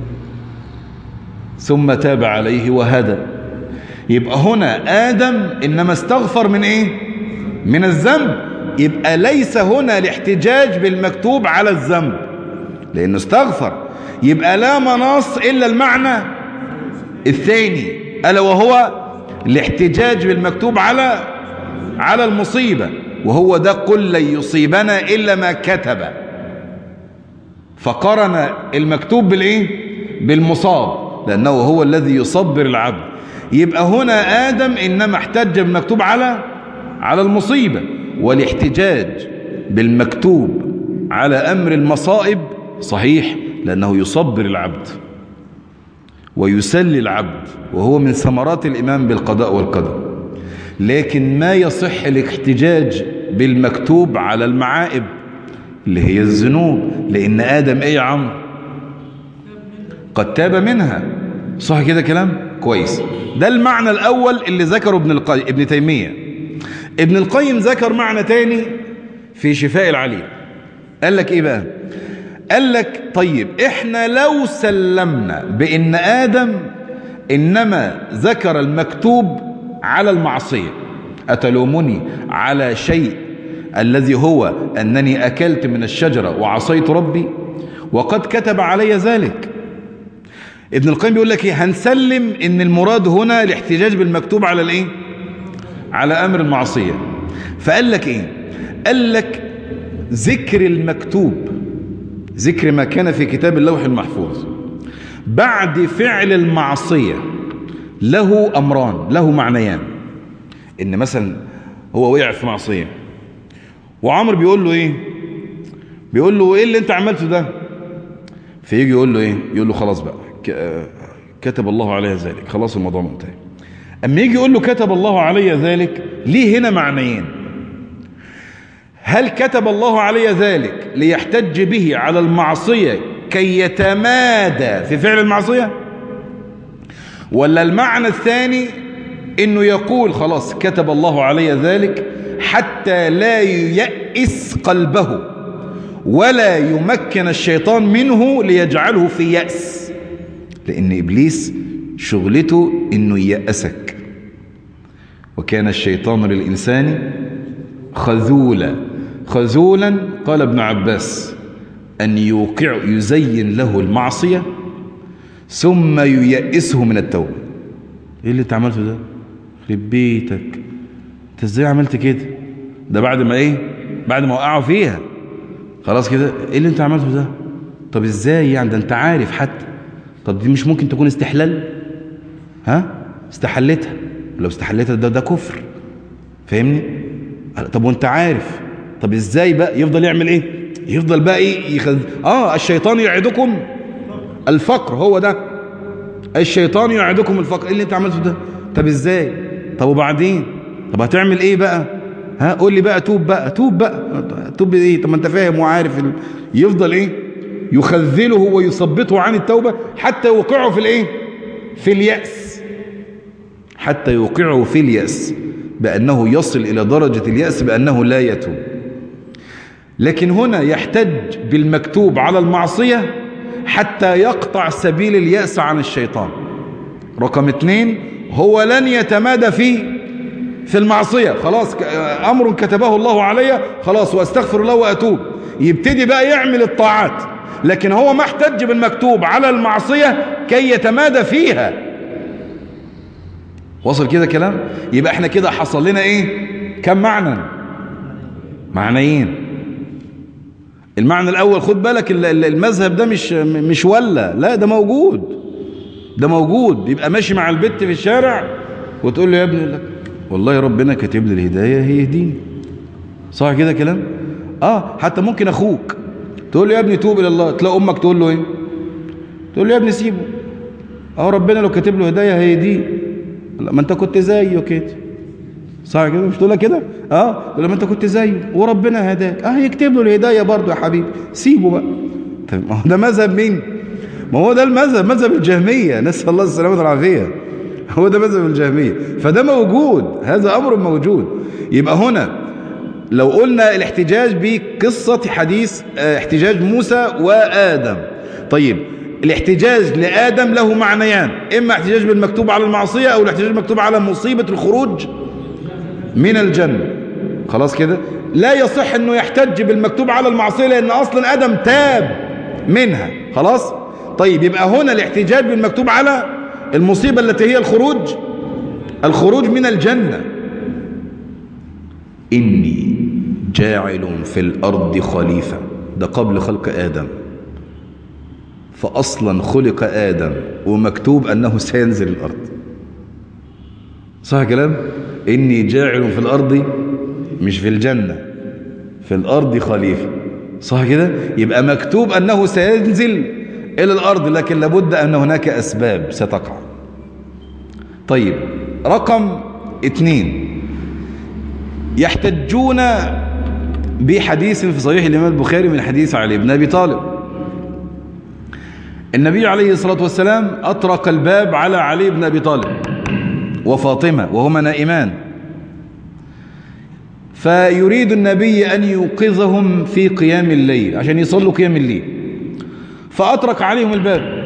ثم تاب عليه وهدى. يبقى هنا آدم إنما استغفر من إيه؟ من الذنب، يبقى ليس هنا الاحتجاج بالمكتوب على الذنب لأنه استغفر، يبقى لا مناص إلا المعنى الثاني ألا وهو الاحتجاج بالمكتوب على المصيبة، وهو ده قل لن يصيبنا إلا ما كتب، فقرن المكتوب بالإيه؟ بالمصاب، لأنه هو الذي يصبر العبد. يبقى هنا آدم إنما احتج بالمكتوب على المصيبة، والاحتجاج بالمكتوب على أمر المصائب صحيح لأنه يصبر العبد ويسلي العبد، وهو من ثمرات الإيمان بالقضاء والقدر. لكن ما يصح الاحتجاج بالمكتوب على المعائب اللي هي الذنوب، لأن آدم إيه يا عمرو؟ قد تاب منها. صح كده كلام كويس؟ ده المعنى الأول اللي ذكره ابن تيمية. ابن القيم ذكر معنى تاني في شفاء العليل. قال لك إيه بقى؟ قال لك طيب إحنا لو سلمنا بأن آدم إنما ذكر المكتوب على المعصية، أتلومني على شيء الذي هو أنني أكلت من الشجرة وعصيت ربي وقد كتب علي ذلك. ابن القيم بيقول لك إيه؟ هنسلم إن المراد هنا الاحتجاج بالمكتوب على الإيه؟ على أمر المعصية. فقال لك إيه؟ قال لك ذكر المكتوب، ذكر ما كان في كتاب اللوح المحفوظ بعد فعل المعصية له أمران، له معنيان. إن مثلا هو وقع في معصية وعمر بيقول له إيه؟ بيقول له إيه اللي أنت عملته ده؟ فيجي يقول له إيه؟ يقول له خلاص بقى كتب الله علي ذلك، خلاص الموضوع منتهي. أما يجي يقول له كتب الله علي ذلك، ليه هنا معنيين. هل كتب الله علي ذلك ليحتج به على المعصية كي يتمادى في فعل المعصية، ولا المعنى الثاني انه يقول خلاص كتب الله علي ذلك حتى لا ييأس قلبه ولا يمكن الشيطان منه ليجعله في يأس، لأن إبليس شغلته انه ييأسك، وكان الشيطان للإنسان خذولا. خذولا قال ابن عباس أن يزين له المعصية ثم ييأسه من التوبة. ايه اللي انت عملته ده؟ خرب بيتك، انت ازاي عملت كده؟ ده بعد ما ايه؟ بعد ما وقعوا فيها خلاص كده. ايه اللي انت عملته ده؟ طب ازاي يعني؟ ده انت عارف حتى. طب دي مش ممكن تكون استحلال؟ ها؟ استحلتها. لو استحلتها ده كفر، فاهمني؟ طب وانت عارف، طب ازاي بقى يفضل يعمل ايه؟ يفضل بقى ايه؟ الشيطان يعدكم الفقر، هو ده الشيطان يعدكم الفقر. ايه اللي انت عملته ده؟ طب ازاي؟ طب وبعدين؟ طب هتعمل ايه بقى؟ ها قول لي بقى. توب بقى، توب بقى. توب ايه؟ طب ما انت فاهم وعارف يفضل ايه؟ يخذله ويثبطه عن التوبة حتى يوقعه في الايه؟ في اليأس، حتى يوقعه في اليأس، بأنه يصل إلى درجة اليأس بأنه لا يتوب. لكن هنا يحتج بالمكتوب على المعصية حتى يقطع سبيل اليأس عن الشيطان. رقم 2، هو لن يتمادى في المعصية، خلاص أمر كتبه الله علي، خلاص وأستغفر الله وأتوب، يبتدي بقى يعمل الطاعات. لكن هو ما احتج بالمكتوب على المعصية كي يتمادى فيها. وصل كده كلام؟ يبقى احنا كده حصل لنا ايه؟ كم معنى؟ معنيين. المعنى الاول خد بالك، المذهب ده مش ولا لا، ده موجود، ده موجود. يبقى ماشي مع البت في الشارع وتقول له يا ابني لك والله ربنا كاتب لي الهدايه هيهديني. صح كده كلام؟ حتى ممكن اخوك تقول له يا ابني توب الى الله، تلاقي امك تقول له ايه؟ تقول له يا ابني سيبه، ربنا لو كاتب له هدايه هيهديه. ما انت كنت زيه كده. صح كده؟ مش تقولها كده؟ لما انت كنت زيه وربنا هداك، يكتب له الهدايه برضه يا حبيبي، سيبه بقى. طيب ما هو ده مذهب مين؟ ما هو ده مذهب الجهميه، نسال الله السلامه والعافيه. هو ده مذهب الجهميه، فده موجود، هذا امر موجود. يبقى هنا لو قلنا الاحتجاج بقصه حديث احتجاج موسى وآدم، طيب الاحتجاج لآدم له معنيان، إما احتجاج بالمكتوب على المعصية أو الاحتجاج بالمكتوب على مصيبة الخروج من الجنة. خلاص كده؟ لا يصح انه يحتج بالمكتوب على المعصية، لان اصلا ادم تاب منها خلاص. طيب يبقى هنا الاحتجاج بالمكتوب على المصيبة التي هي الخروج من الجنة. إني جاعل في الأرض خليفة، ده قبل خلق آدم، فأصلا خلق آدم ومكتوب أنه سينزل الأرض. صح كلام؟ إني جاعل في الأرض، مش في الجنة، في الأرض خليفة. صح كده؟ يبقى مكتوب أنه سينزل إلى الأرض، لكن لابد أن هناك أسباب ستقع. طيب رقم 2، يحتجون بحديث في صحيح الإمام البخاري من حديث علي بن أبي طالب. النبي عليه الصلاة والسلام أطرق الباب على علي بن أبي طالب وفاطمة وهما نائمان، فيريد النبي أن يوقظهم في قيام الليل عشان يصلوا قيام الليل، فأطرق عليهم الباب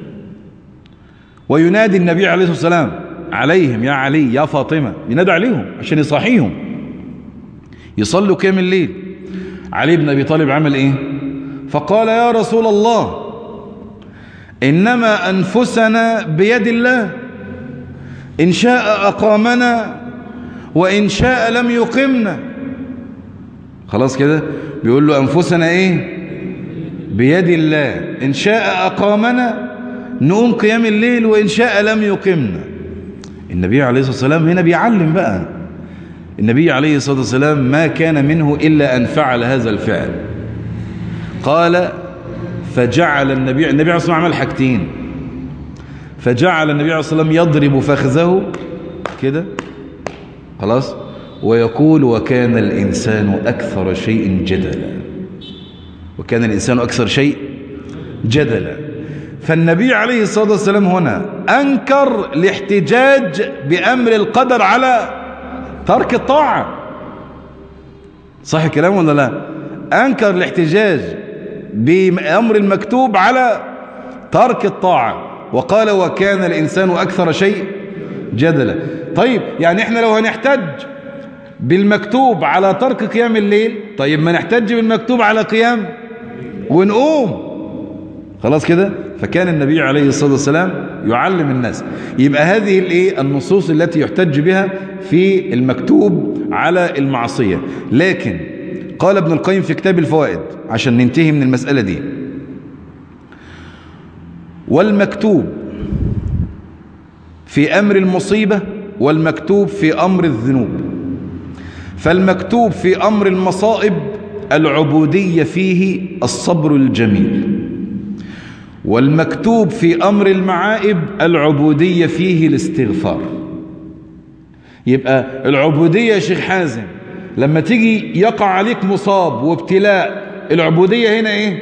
وينادي النبي عليه الصلاة والسلام عليهم: يا علي يا فاطمة، ينادي عليهم عشان يصحيهم يصلوا قيام الليل. علي بن أبي طالب عمل إيه؟ فقال: يا رسول الله، إنما أنفسنا بيد الله، إن شاء أقامنا وإن شاء لم يقمنا. خلاص كده بيقول له أنفسنا إيه؟ بيد الله، إن شاء أقامنا نقوم قيام الليل وإن شاء لم يقمنا. النبي عليه الصلاة والسلام هنا بيعلم بقى. النبي عليه الصلاة والسلام ما كان منه إلا أن فعل هذا الفعل. قال: فجعل النبي عليه الصلاة والسلام عمل حاجتين. فجعل النبي عليه الصلاة والسلام يضرب فخذه كده خلاص، ويقول: وكان الإنسان أكثر شيء جدلا. وكان الإنسان أكثر شيء جدلا. فالنبي عليه الصلاة والسلام هنا أنكر الاحتجاج بأمر القدر على ترك الطاعة. صح الكلام ولا لا؟ أنكر الاحتجاج بأمر المكتوب على ترك الطاعة، وقال: وكان الإنسان أكثر شيء جدلا. طيب يعني احنا لو هنحتج بالمكتوب على ترك قيام الليل، طيب ما نحتج بالمكتوب على قيام ونقوم. خلاص كده. فكان النبي عليه الصلاة والسلام يعلم الناس. يبقى هذه الايه النصوص التي يحتج بها في المكتوب على المعصية. لكن قال ابن القيم في كتاب الفوائد عشان ننتهي من المسألة دي: والمكتوب في أمر المصيبة والمكتوب في أمر الذنوب. فالمكتوب في أمر المصائب العبودية فيه الصبر الجميل، والمكتوب في أمر المعائب العبودية فيه الاستغفار. يبقى العبودية يا شيخ حازم لما تيجي يقع عليك مصاب وابتلاء، العبودية هنا ايه؟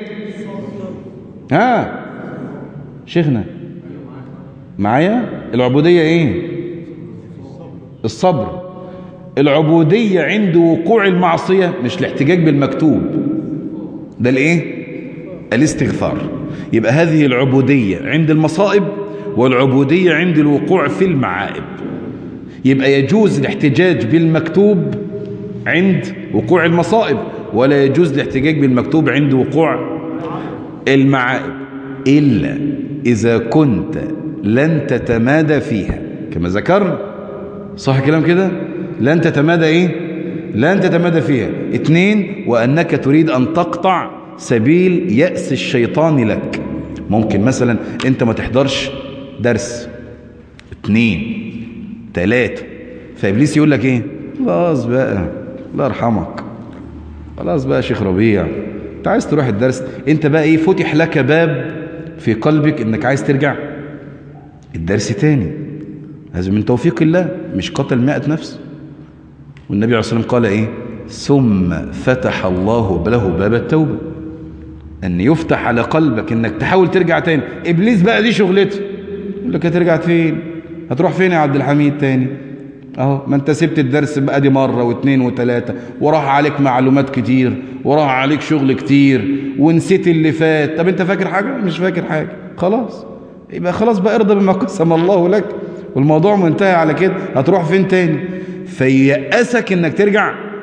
شيخنا معايا؟ العبودية ايه؟ الصبر. العبودية عند وقوع المعصية مش الاحتجاج بالمكتوب، ده الايه؟ الاستغفار. يبقى هذه العبودية عند المصائب والعبودية عند الوقوع في المعائب. يبقى يجوز الاحتجاج بالمكتوب عند وقوع المصائب، ولا يجوز الاحتجاج بالمكتوب عند وقوع المعائب، إلا إذا كنت لن تتمادى فيها كما ذكرنا. صح كلام كده؟ لن تتمادى ايه؟ لن تتمادى فيها. 2، وأنك تريد أن تقطع سبيل يأس الشيطان لك. ممكن مثلا انت ما تحضرش درس 2 3، فإبليس يقول لك ايه؟ خلاص بقى الله يرحمك، خلاص بقى شيخ ربيع انت عايز تروح الدرس، انت بقى ايه؟ فتح لك باب في قلبك انك عايز ترجع الدرس تاني. هذا من توفيق الله، مش قتل 100 نفس. والنبي عليه الصلاة والسلام قال ايه؟ ثم فتح الله له باب التوبة، ان يفتح على قلبك انك تحاول ترجع تاني. ابليس بقى دي شغلته، يقول لك هترجع فين؟ هتروح فين يا عبد الحميد تاني؟ اهو ما انت سبت الدرس بقى دي مرة واثنين وثلاثة، وراح عليك معلومات كتير، وراح عليك شغل كتير، ونسيت اللي فات. طب انت فاكر حاجة؟ مش فاكر حاجة. خلاص يبقى خلاص بقى ارضى بما قسم الله لك، والموضوع منتهي على كده. هتروح فين تاني؟ فيأسك انك ترجع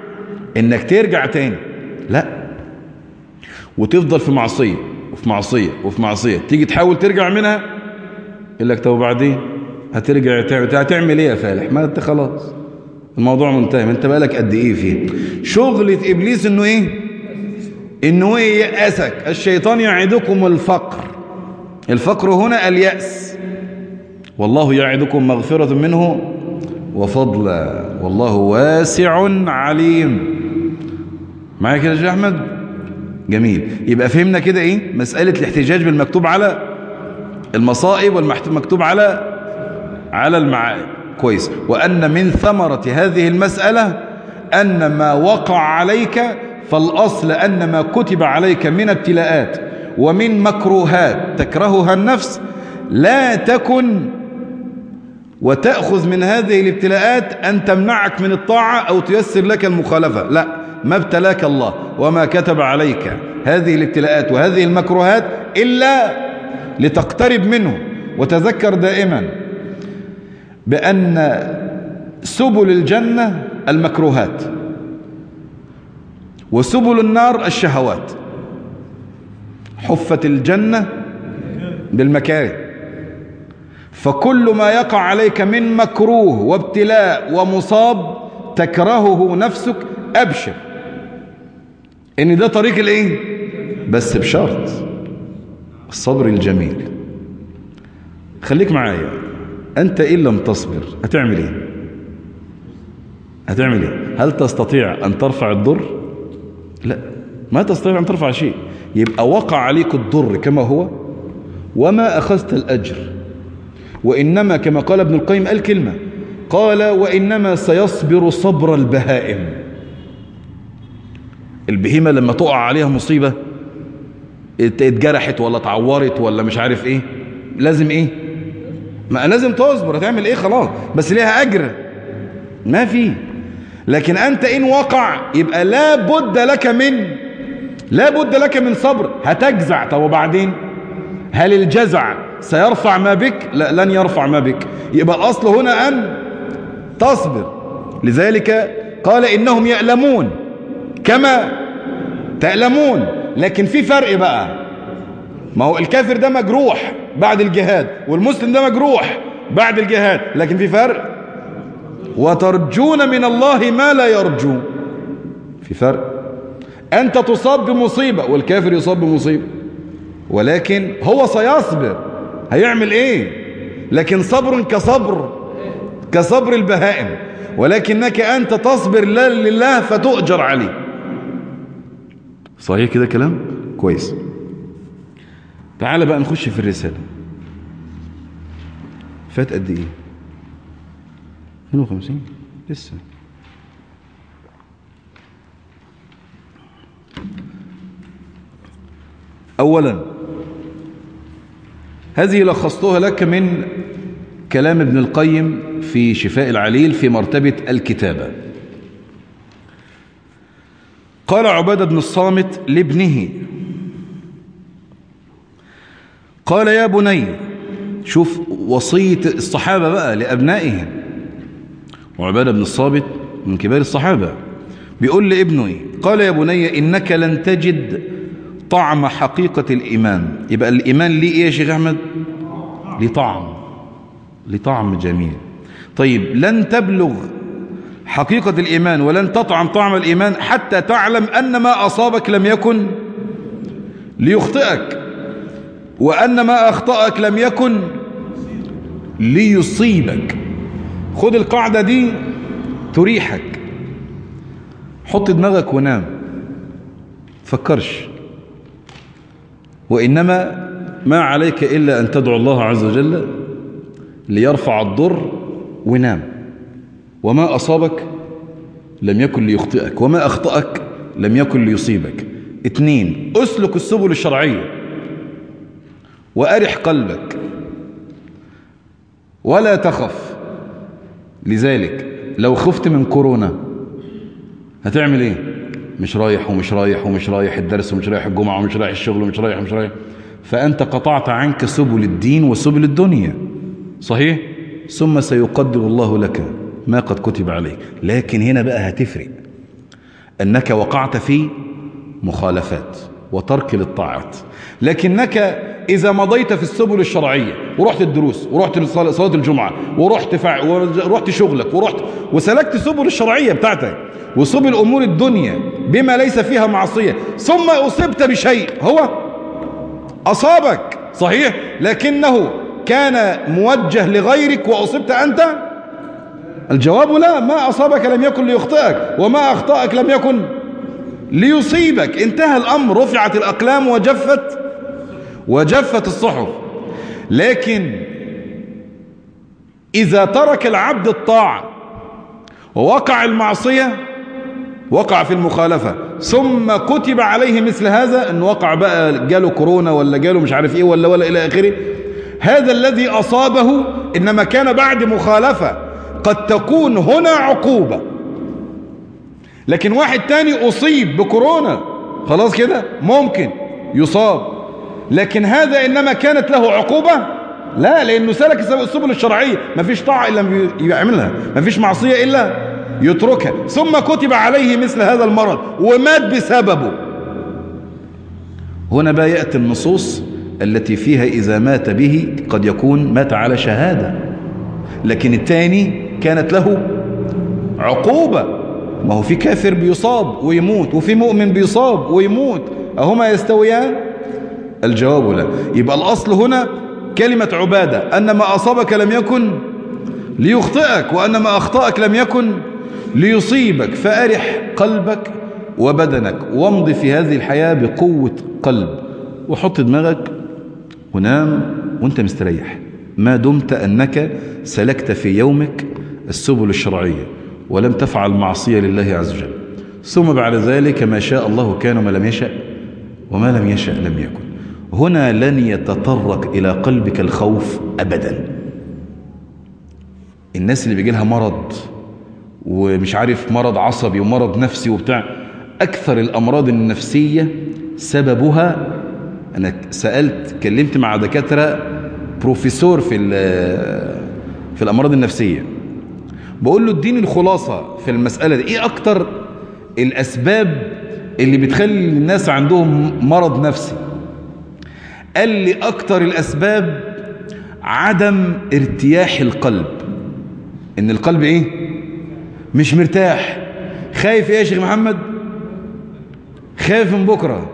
انك ترجع تاني، لا، وتفضل في معصية وفي معصية وفي معصية، تيجي تحاول ترجع منها يقول لك طب وبعدين هترجع هتعمل ايه يا فالح؟ ما انت خلاص الموضوع منتهي، ما انت بقالك قد ايه فيه. شغلة ابليس انه ايه؟ انه ييأسك. الشيطان يعدكم الفقر، الفقر هنا اليأس. والله يعدكم مغفرة منه وفضلا والله واسع عليم. معايا كده يا شيخ احمد؟ جميل. يبقى فهمنا كده ايه مسألة الاحتجاج بالمكتوب على المصائب والمكتوب على المعائب. كويس. وأن من ثمرة هذه المسألة أن ما وقع عليك، فالأصل أن ما كتب عليك من ابتلاءات ومن مكروهات تكرهها النفس لا تكن وتأخذ من هذه الابتلاءات أن تمنعك من الطاعة أو تيسر لك المخالفة. لا، ما ابتلاك الله وما كتب عليك هذه الابتلاءات وهذه المكروهات إلا لتقترب منه. وتذكر دائما بأن سبل الجنة المكروهات وسبل النار الشهوات. حفت الجنة بالمكاره، فكل ما يقع عليك من مكروه وابتلاء ومصاب تكرهه نفسك أبشر إن ده طريق الإيه؟ بس بشرط الصبر الجميل. خليك معايا، أنت إن لم تصبر هتعمل إيه؟ هتعمل إيه؟ هل تستطيع أن ترفع الضر؟ لا، ما تستطيع أن ترفع شيء. يبقى وقع عليك الضر كما هو وما أخذت الأجر. وإنما كما قال ابن القيم الكلمة، قال وإنما سيصبر صبر البهائم. البهيمة لما تقع عليها مصيبة، اتجرحت ولا اتعورت ولا مش عارف ايه، لازم ايه؟ ما لازم تصبر. هتعمل ايه؟ خلاص، بس ليها اجر ما فيه. لكن انت ان وقع يبقى لا بد لك من صبر. هتجزع، طب وبعدين هل الجزع سيرفع ما بك؟ لا، لن يرفع ما بك. يبقى الاصل هنا ان تصبر. لذلك قال انهم يألمون كما تألمون. لكن في فرق بقى، ما هو الكافر ده مجروح بعد الجهاد والمسلم ده مجروح بعد الجهاد، لكن في فرق. وترجون من الله ما لا يرجو. في فرق. أنت تصاب بمصيبة والكافر يصاب بمصيبة، ولكن هو سيصبر. هيعمل ايه؟ لكن صبر كصبر البهائم، ولكنك أنت تصبر لله فتؤجر عليه. صحيح كده كلام؟ كويس. تعال بقى نخش في الرسالة. فات قد ايه؟ 52 لسه. أولا هذه لخصتها لك من كلام ابن القيم في شفاء العليل في مرتبة الكتابة. قال عبادة بن الصامت لابنه، قال يا بني، شوف وصية الصحابة بقى لأبنائهم، وعبادة بن الصامت من كبار الصحابة بيقول لابنه ايه؟ قال يا بني إنك لن تجد طعم حقيقة الإيمان. يبقى الإيمان ليه ايه يا شيخ أحمد؟ لطعم جميل. طيب لن تبلغ حقيقة الإيمان ولن تطعم طعم الإيمان حتى تعلم أن ما أصابك لم يكن ليخطئك، وأن ما أخطأك لم يكن ليصيبك. خد القاعدة دي تريحك. حط دماغك ونام، فكرش. وإنما ما عليك إلا أن تدعو الله عز وجل ليرفع الضر ونام. وما أصابك لم يكن ليخطئك، وما أخطأك لم يكن ليصيبك. 2. أسلك السبل الشرعية وأرح قلبك ولا تخف. لذلك لو خفت من كورونا هتعمل ايه؟ مش رايح ومش رايح ومش رايح الدرس ومش رايح الجمعة ومش رايح الشغل ومش رايح ومش رايح، فأنت قطعت عنك سبل الدين وسبل الدنيا. صحيح؟ ثم سيقدر الله لك ما قد كتب عليك. لكن هنا بقى هتفرق. أنك وقعت في مخالفات وترك للطاعات. لكنك إذا مضيت في السبل الشرعية ورحت الدروس ورحت صلاة الجمعة ورحت شغلك وسلكت سبل الشرعية بتاعتك وسبل أمور الدنيا بما ليس فيها معصية، ثم أصبت بشيء هو أصابك صحيح لكنه كان موجه لغيرك وأصبت أنت، الجواب لا. ما أصابك لم يكن ليخطئك وما أخطأك لم يكن ليصيبك. انتهى الأمر، رفعت الأقلام وجفت الصحف. لكن إذا ترك العبد الطاعة ووقع المعصية، وقع في المخالفة، ثم كتب عليه مثل هذا، ان وقع بقى جاله كورونا ولا جاله مش عارف ايه ولا الى اخره، هذا الذي أصابه إنما كان بعد مخالفة قد تكون هنا عقوبة. لكن واحد تاني أصيب بكورونا خلاص كده ممكن يصاب، لكن هذا إنما كانت له عقوبة؟ لا، لأنه سلك السبل الشرعية، ما فيش طاعة إلا يعملها، ما فيش معصية إلا يتركها، ثم كتب عليه مثل هذا المرض ومات بسببه. هنا بقى يأتي النصوص التي فيها إذا مات به قد يكون مات على شهادة، لكن الثاني كانت له عقوبة. ما هو في كافر بيصاب ويموت وفي مؤمن بيصاب ويموت، أهما يستويان؟ الجواب لا. يبقى الأصل هنا كلمة عبادة، أن ما أصابك لم يكن ليخطئك وأن ما أخطأك لم يكن ليصيبك. فأرح قلبك وبدنك وامضي في هذه الحياة بقوة قلب، وحط دماغك ونام وانت مستريح ما دمت أنك سلكت في يومك السبل الشرعية ولم تفعل معصية لله عز وجل. ثم بعد ذلك ما شاء الله كان وما لم يشأ وما لم يشأ لم يكن. هنا لن يتطرق إلى قلبك الخوف أبدا. الناس اللي بيجي لها مرض ومش عارف مرض عصبي ومرض نفسي وبتاع، أكثر الأمراض النفسية سببها، أنا كلمت مع دكاترة بروفيسور في الأمراض النفسية، بقول له اديني الخلاصة في المسألة دي، ايه أكتر الأسباب اللي بتخلي الناس عندهم مرض نفسي؟ قال لي أكتر الأسباب عدم ارتياح القلب. إن القلب ايه؟ مش مرتاح. خايف ايه يا شيخ محمد؟ خايف من بكرة،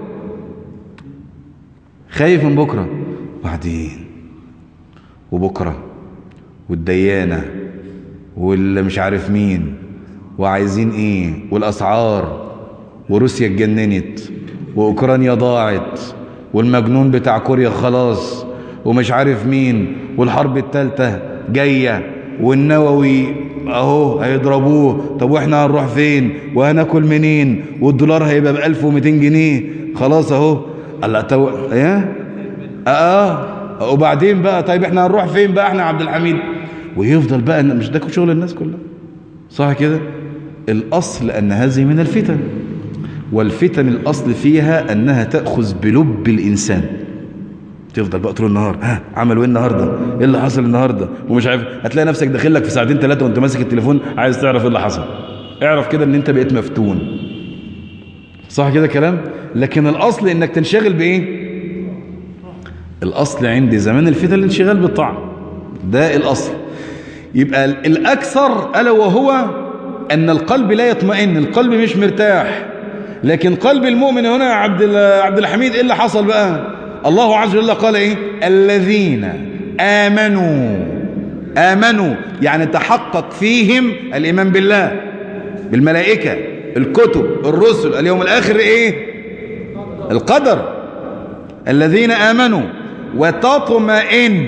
خايف من بكرة وبعدين وبكرة والديانة واللي مش عارف مين وعايزين ايه والأسعار وروسيا اتجننت وأوكرانيا ضاعت والمجنون بتاع كوريا خلاص ومش عارف مين والحرب الثالثة جاية والنووي اهو هيضربوه، طب واحنا هنروح فين وهناكل منين والدولار هيبقى ب1200 جنيه خلاص اهو الله وبعدين بقى طيب احنا هنروح فين بقى احنا عبد الحميد؟ ويفضل بقى مش ده شغل الناس كلها صح كده. الاصل ان هذه من الفتن، والفتن الاصل فيها انها تأخذ بلب الانسان. تفضل بقى طول النهار عملوا ايه النهارده؟ ايه اللي حصل النهارده؟ ومش عارف، هتلاقي نفسك داخل لك في ساعتين ثلاثه وانت ماسك التليفون عايز تعرف ايه اللي حصل. اعرف كده ان انت بقيت مفتون صح كده كلام. لكن الاصل انك تنشغل بايه؟ الاصل عندي زمان الفتن الانشغال بالطاعه، ده الاصل. يبقى الاكثر الا وهو ان القلب لا يطمئن، القلب مش مرتاح. لكن قلب المؤمن هنا عبد الحميد ايه اللي حصل بقى؟ الله عز وجل قال ايه؟ الذين آمنوا يعني تحقق فيهم الإيمان بالله، بالملائكة، الكتب، الرسل، اليوم الآخر ايه؟ القدر. الذين آمنوا وتطمئن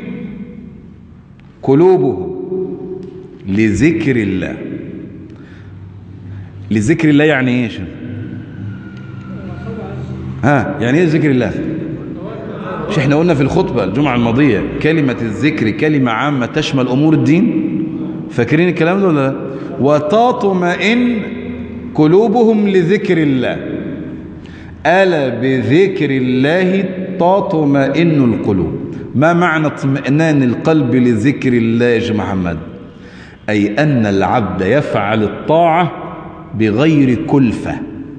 قلوبهم لذكر الله. لذكر الله يعني ايه؟ يعني ايه ذكر الله؟ مش احنا قلنا في الخطبة الجمعة الماضية كلمة الذكر كلمة عامة تشمل أمور الدين؟ فاكرين الكلام ده ولا لا؟ وتطمئن قلوبهم لذكر الله. ألا بذكر الله تطمئن القلوب. ما معنى اطمئنان القلب لذكر الله يا محمد؟ أي أن العبد يفعل الطاعة بغير كلفة.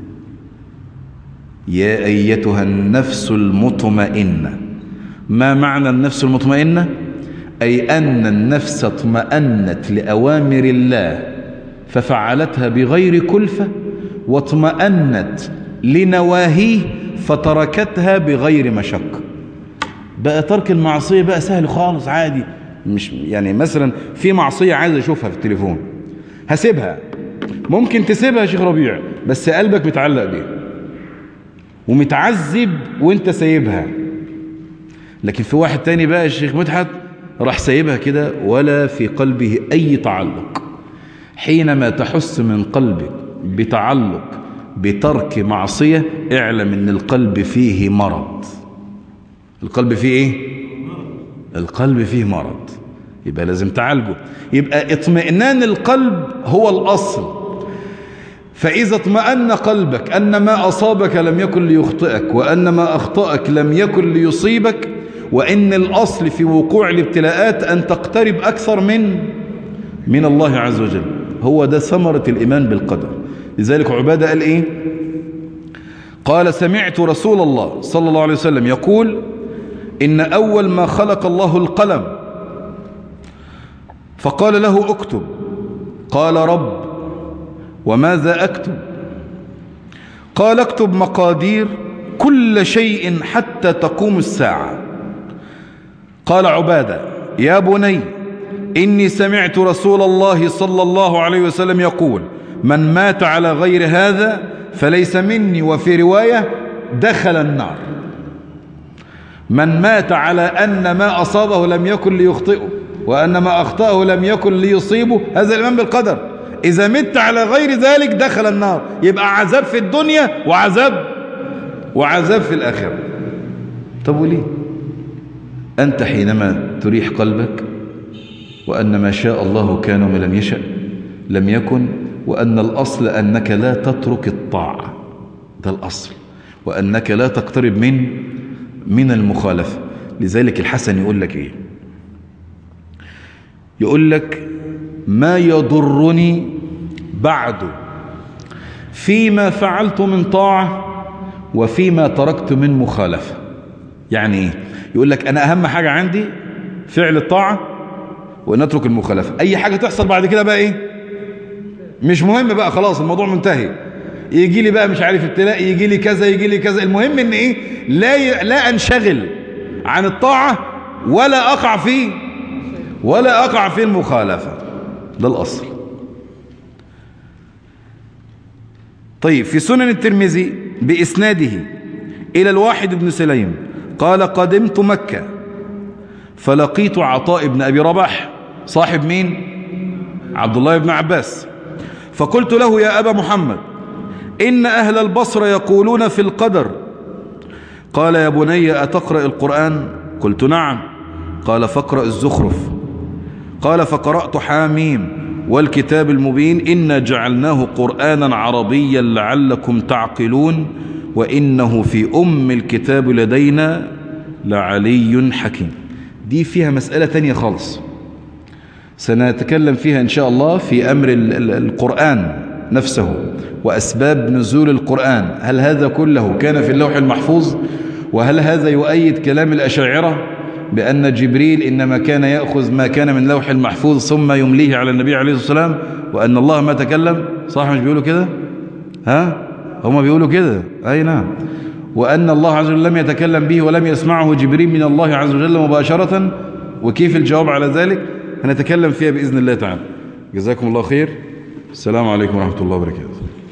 يا أيتها النفس المطمئنة. ما معنى النفس المطمئنة؟ أي أن النفس اطمأنت لأوامر الله ففعلتها بغير كلفة، واطمأنت لنواهيه فتركتها بغير مشقة. بقى ترك المعصية بقى سهل خالص عادي. مش يعني مثلا في معصية عايز أشوفها في التليفون هسيبها، ممكن تسيبها يا شيخ ربيع بس قلبك متعلق بيها ومتعذب وانت سايبها. لكن في واحد تاني بقى الشيخ مدحت راح سايبها كده ولا في قلبه أي تعلق. حينما تحس من قلبك بتعلق بترك معصية اعلم ان القلب فيه مرض. القلب فيه ايه؟ القلب فيه مرض، يبقى لازم تعالجه. يبقى اطمئنان القلب هو الأصل. فإذا اطمأن قلبك أن ما أصابك لم يكن ليخطئك، وأن ما أخطأك لم يكن ليصيبك، وإن الأصل في وقوع الابتلاءات أن تقترب أكثر من الله عز وجل، هو ده ثمرة الإيمان بالقدر. لذلك عبادة قال إيه؟ قال سمعت رسول الله صلى الله عليه وسلم يقول إن أول ما خلق الله القلم فقال له اكتب، قال رب وماذا أكتب؟ قال اكتب مقادير كل شيء حتى تقوم الساعة. قال عبادة يا بني إني سمعت رسول الله صلى الله عليه وسلم يقول من مات على غير هذا فليس مني، وفي رواية دخل النار. من مات على أن ما أصابه لم يكن ليخطئه وأن ما أخطأه لم يكن ليصيبه، هذا الإيمان بالقدر. إذا مت على غير ذلك دخل النار، يبقى عذاب في الدنيا وعذاب في الآخرة. طب وليه؟ أنت حينما تريح قلبك وأن ما شاء الله كان وما لم يشأ لم يكن، وأن الأصل أنك لا تترك الطاعة، ده الأصل، وأنك لا تقترب من المخالفة. لذلك الحسن يقول لك إيه؟ يقول لك ما يضرني بعد فيما فعلت من طاعة وفيما تركت من مخالفة. يعني إيه؟ يقول لك أنا أهم حاجة عندي فعل الطاعة وأن أترك المخالفة. أي حاجة تحصل بعد كده بقى إيه؟ مش مهم بقى، خلاص الموضوع منتهي. يجي لي بقى مش عارف ابتلاء، يجي لي كذا يجي لي كذا، المهم ان ايه؟ لا انشغل عن الطاعة ولا اقع في المخالفة. ده الاصل. طيب في سنن الترمذي باسناده الى الواحد بن سليم قال قدمت مكة فلقيت عطاء بن ابي رباح صاحب مين؟ عبد الله بن عباس، فقلت له يا أبا محمد إن أهل البصرة يقولون في القدر. قال يا بني أتقرأ القرآن؟ قلت نعم. قال فاقرأ الزخرف. قال فقرأت حاميم والكتاب المبين إنا جعلناه قرآنا عربيا لعلكم تعقلون وإنه في أم الكتاب لدينا لعلي حكيم. دي فيها مسألة تانية خالص سنتكلم فيها إن شاء الله في أمر القرآن نفسه وأسباب نزول القرآن. هل هذا كله كان في اللوح المحفوظ؟ وهل هذا يؤيد كلام الأشاعرة بأن جبريل إنما كان يأخذ ما كان من لوح المحفوظ ثم يمليه على النبي عليه الصلاة والسلام وأن الله ما تكلم؟ صح مش بيقولوا كده؟ ها؟ هم بيقولوا كده؟ أي نعم. وأن الله عز وجل لم يتكلم به ولم يسمعه جبريل من الله عز وجل مباشرة. وكيف الجواب على ذلك؟ هنتكلم فيها بإذن الله تعالى. جزاكم الله خير. السلام عليكم ورحمة الله وبركاته.